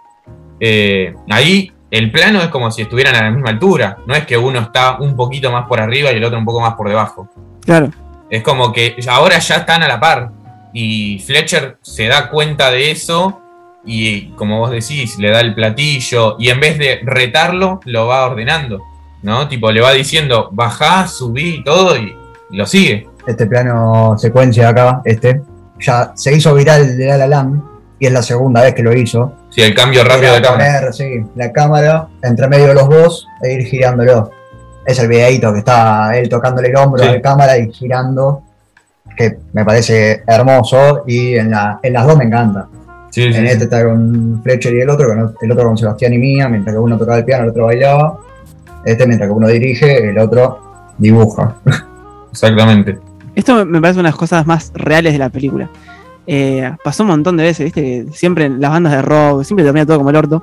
Ahí el plano es como si estuvieran a la misma altura. No es que uno está un poquito más por arriba y el otro un poco más por debajo. Claro. Es como que ahora ya están a la par. Y Fletcher se da cuenta de eso y, como vos decís, le da el platillo y en vez de retarlo, lo va ordenando, ¿no? Tipo, le va diciendo, bajá, subí y todo y lo sigue. Este plano secuencia acá, ya se hizo viral de La La Land y es la segunda vez que lo hizo. Sí, el cambio rápido de Era cámara. poner, sí, la cámara entre medio de los dos e ir girándolo. Es el videíto que está él tocándole el hombro Sí. a la cámara y girando, que me parece hermoso y en las dos me encanta. Sí, En este está con Fletcher y el otro con Sebastián y Mía, mientras que uno tocaba el piano, el otro bailaba. Mientras que uno dirige, el otro dibuja. Exactamente. Esto me parece una de las cosas más reales de la película. Pasó un montón de veces, ¿viste? Que siempre en las bandas de rock, siempre termina todo como el orto.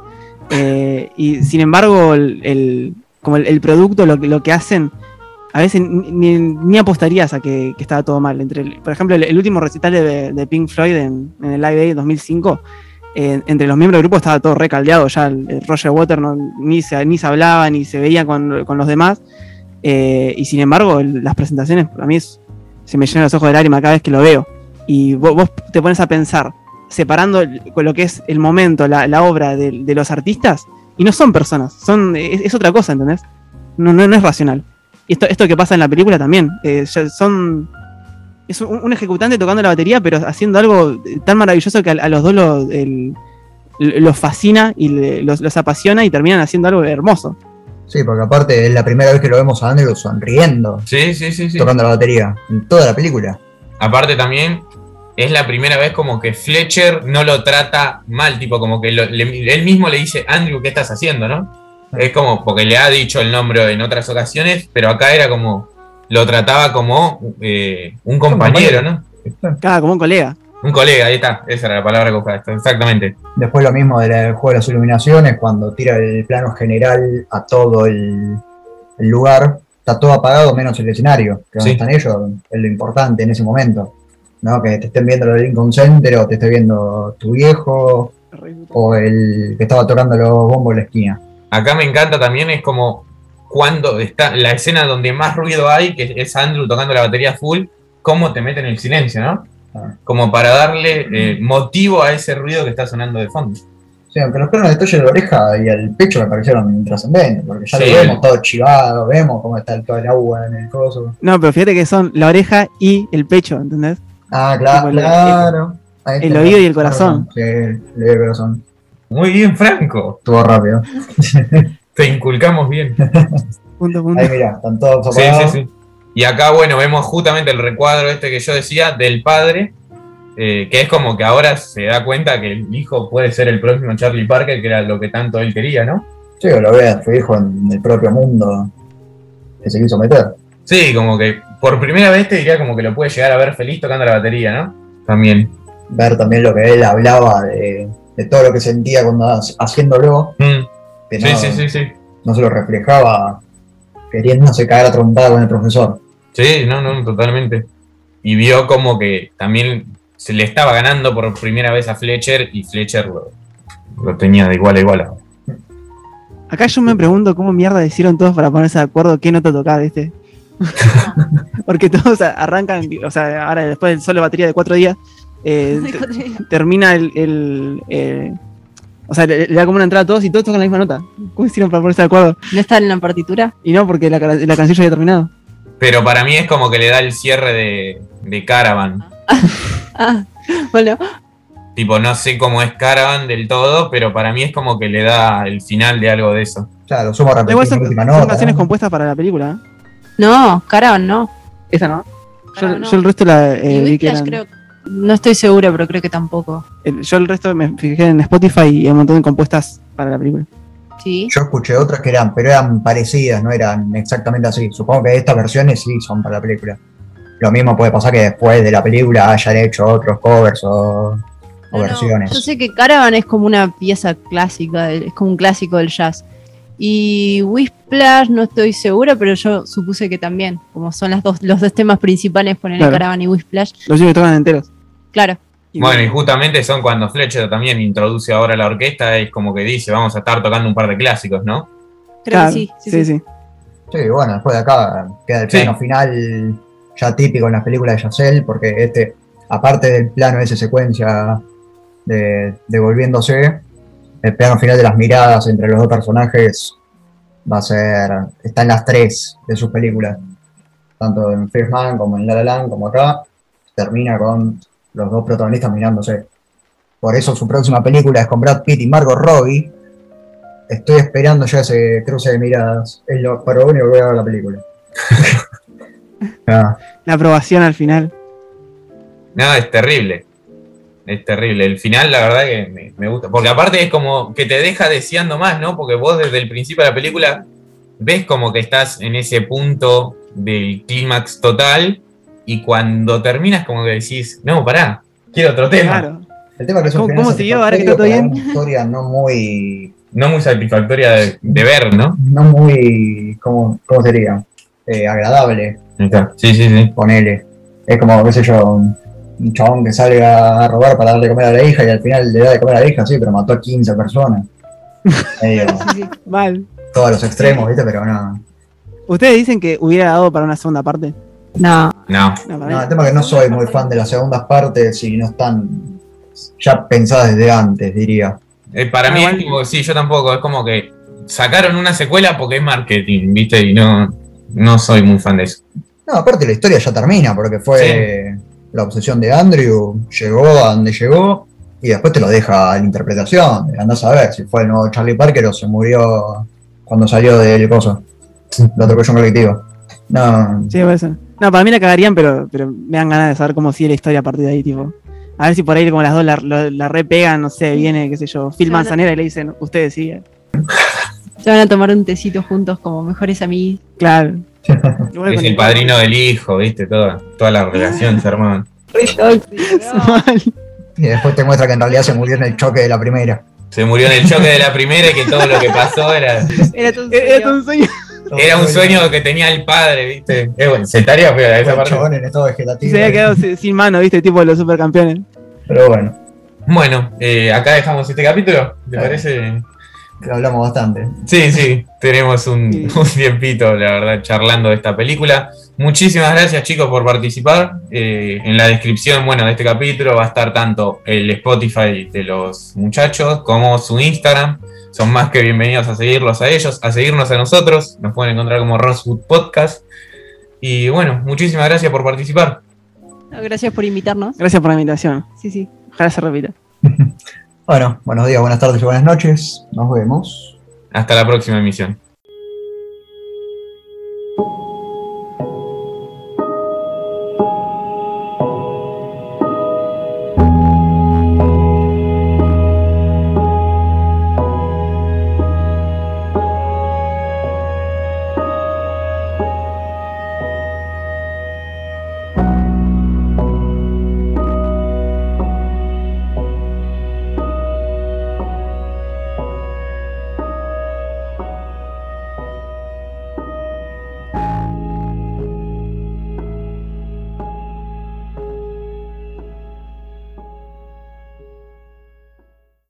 Y sin embargo, como el producto, lo que hacen, a veces ni apostarías a que estaba todo mal. Por ejemplo, el último recital de Pink Floyd en el Live Aid 2005, entre los miembros del grupo estaba todo recaldeado. Ya el Roger Waters ni se hablaba, ni se veía con los demás. Y sin embargo, las presentaciones, a mí se me llenan los ojos de lágrimas cada vez que lo veo. Y vos te pones a pensar, separando con lo que es el momento, la obra de los artistas, y no son personas, es otra cosa, ¿entendés? No es racional. Y esto que pasa en la película también, es un ejecutante tocando la batería, pero haciendo algo tan maravilloso que a los dos los fascina y los apasiona y terminan haciendo algo hermoso. Sí, porque aparte es la primera vez que lo vemos a Andrew sonriendo, Sí. tocando la batería, en toda la película. Aparte también, es la primera vez como que Fletcher no lo trata mal, tipo como que él mismo le dice, Andrew, ¿qué estás haciendo, no? Es como, porque le ha dicho el nombre en otras ocasiones, pero acá era como, lo trataba como un compañero, ¿no? Como un colega. Un colega, ahí está, esa era la palabra que buscaba, exactamente. Después lo mismo del juego de las iluminaciones, cuando tira el plano general a todo el lugar, está todo apagado menos el escenario, que donde están ellos, es lo importante en ese momento, ¿no? Que te estén viendo lo del Lincoln Center o te esté viendo tu viejo o el que estaba tocando los bombos en la esquina. Acá me encanta también, es como cuando está la escena donde más ruido hay, que es Andrew tocando la batería full, cómo te meten el silencio, ¿no? Como para darle motivo a ese ruido que está sonando de fondo. Sí, aunque los planos de detalle de la oreja y el pecho me parecieron intrascendentes, porque ya lo vemos todo chivado, vemos cómo está todo el agua en el coso. No, pero fíjate que son la oreja y el pecho, ¿entendés? Ah, claro, claro. El oído y el corazón. Sí, el oído y el corazón. Muy bien, Franco. Estuvo rápido. Te inculcamos bien. Punto. Ahí mirá, están todos apagados. Sí. Y acá, bueno, vemos justamente el recuadro este que yo decía del padre, que es como que ahora se da cuenta que el hijo puede ser el próximo Charlie Parker, que era lo que tanto él quería, ¿no? Sí, o lo ve a su hijo en el propio mundo que se quiso meter. Sí, como que por primera vez te diría como que lo puede llegar a ver feliz tocando la batería, ¿no? También. Ver también lo que él hablaba de todo lo que sentía cuando haciéndolo. Que no, Sí. No se lo reflejaba queriéndose caer a trompada con el profesor. Sí, no, totalmente. Y vio como que también se le estaba ganando por primera vez a Fletcher y Fletcher lo tenía de igual a igual. Acá yo me pregunto cómo mierda hicieron todos para ponerse de acuerdo qué nota tocar, ¿viste? Porque todos arrancan, o sea, ahora después del solo de batería de 4 días, termina o sea, le da como una entrada a todos y todos tocan la misma nota. ¿Cómo hicieron para ponerse de acuerdo? ¿No está en la partitura? Y no, porque la canción ya había terminado. Pero para mí es como que le da el cierre de Caravan. Bueno. Tipo, no sé cómo es Caravan del todo, pero para mí es como que le da el final de algo de eso. Claro, somos repetidos en la última nota. Son canciones compuestas para la película. No, Caravan no. ¿Esa no? Caravan no. Yo el resto la vi que eran... creo, no estoy segura, pero creo que tampoco. Yo el resto me fijé en Spotify y hay un montón de compuestas para la película. Sí. Yo escuché otras que pero eran parecidas, no eran exactamente así. Supongo que estas versiones sí son para la película. Lo mismo puede pasar que después de la película hayan hecho otros covers o versiones. Yo sé que Caravan es como una pieza clásica, es como un clásico del jazz. Y Whiplash no estoy segura, pero yo supuse que también, como son los dos temas principales, poner Caravan y Whiplash. Los que tocan enteros. Claro. Bueno, y justamente son cuando Fletcher también introduce ahora la orquesta, es como que dice, vamos a estar tocando un par de clásicos, ¿no? Creo que sí. Sí, bueno, después de acá queda el plano final ya típico en las películas de Chazelle, porque aparte del plano de esa secuencia de volviéndose, el plano final de las miradas entre los dos personajes está en las 3 de sus películas, tanto en First Man como en La La Land como acá, termina con los dos protagonistas mirándose. Por eso su próxima película es con Brad Pitt y Margot Robbie. Estoy esperando ya ese cruce de miradas. Es lo único que voy a ver la película. La aprobación al final. No, es terrible. Es terrible. El final, la verdad que me gusta. Porque aparte es como que te deja deseando más, ¿no? Porque vos desde el principio de la película ves como que estás en ese punto del clímax total. Y cuando terminas como que decís, no, pará, quiero otro tema. Claro. El tema que es un final ¿Cómo siguió ahora que está todo bien? una historia no muy satisfactoria de ver, ¿no? No muy, ¿cómo sería? Agradable. Sí. Ponele. Es como, qué sé yo, un chabón que sale a robar para darle de comer a la hija y al final le da de comer a la hija, sí, pero mató a 15 personas. Mal. Todos los extremos, ¿viste? Pero no. ¿Ustedes dicen que hubiera dado para una segunda parte? No, el tema es que no soy muy fan de las segundas partes y no están ya pensadas desde antes, diría. Para mí es como, sí, yo tampoco, es como que sacaron una secuela porque es marketing, ¿viste? Y no soy muy fan de eso. No, aparte la historia ya termina porque fue la obsesión de Andrew, llegó a donde llegó y después te lo deja a la interpretación. Andás a ver si fue el nuevo Charlie Parker o se murió cuando salió del coso. Lo atropelló un colectivo. No. Sí, puede ser. No, para mí la cagarían, pero me dan ganas de saber cómo sigue la historia a partir de ahí, tipo. A ver si por ahí como las dos la repegan, no sé, viene, qué sé yo, Phil Manzanera y le dicen, ustedes siguen. Se van a tomar un tecito juntos como mejores amigos. Claro. Es el padrino del hijo, ¿viste? Toda la relación se arma. Mal. Y después te muestra que en realidad se murió en el choque de la primera. Se murió en el choque de la primera y que todo lo que pasó era Era un sueño. un sueño que tenía el padre, ¿viste? Bueno, se estaría feo esa El parte. chabón en estado vegetativo. Se había quedado sin mano, ¿viste? Tipo los supercampeones. Pero bueno, Bueno, acá dejamos este capítulo, ¿te parece? que hablamos bastante. Sí, tenemos un tiempito, la verdad, charlando de esta película. Muchísimas gracias, chicos, por participar. En la descripción, bueno, de este capítulo va a estar tanto el Spotify de los muchachos como su Instagram. Son más que bienvenidos a seguirlos a ellos, a seguirnos a nosotros. Nos pueden encontrar como Rosewood Podcast. Y bueno, muchísimas gracias por participar. Gracias por invitarnos. Gracias por la invitación. Sí. Ojalá se repita. Bueno, buenos días, buenas tardes y buenas noches. Nos vemos. Hasta la próxima emisión.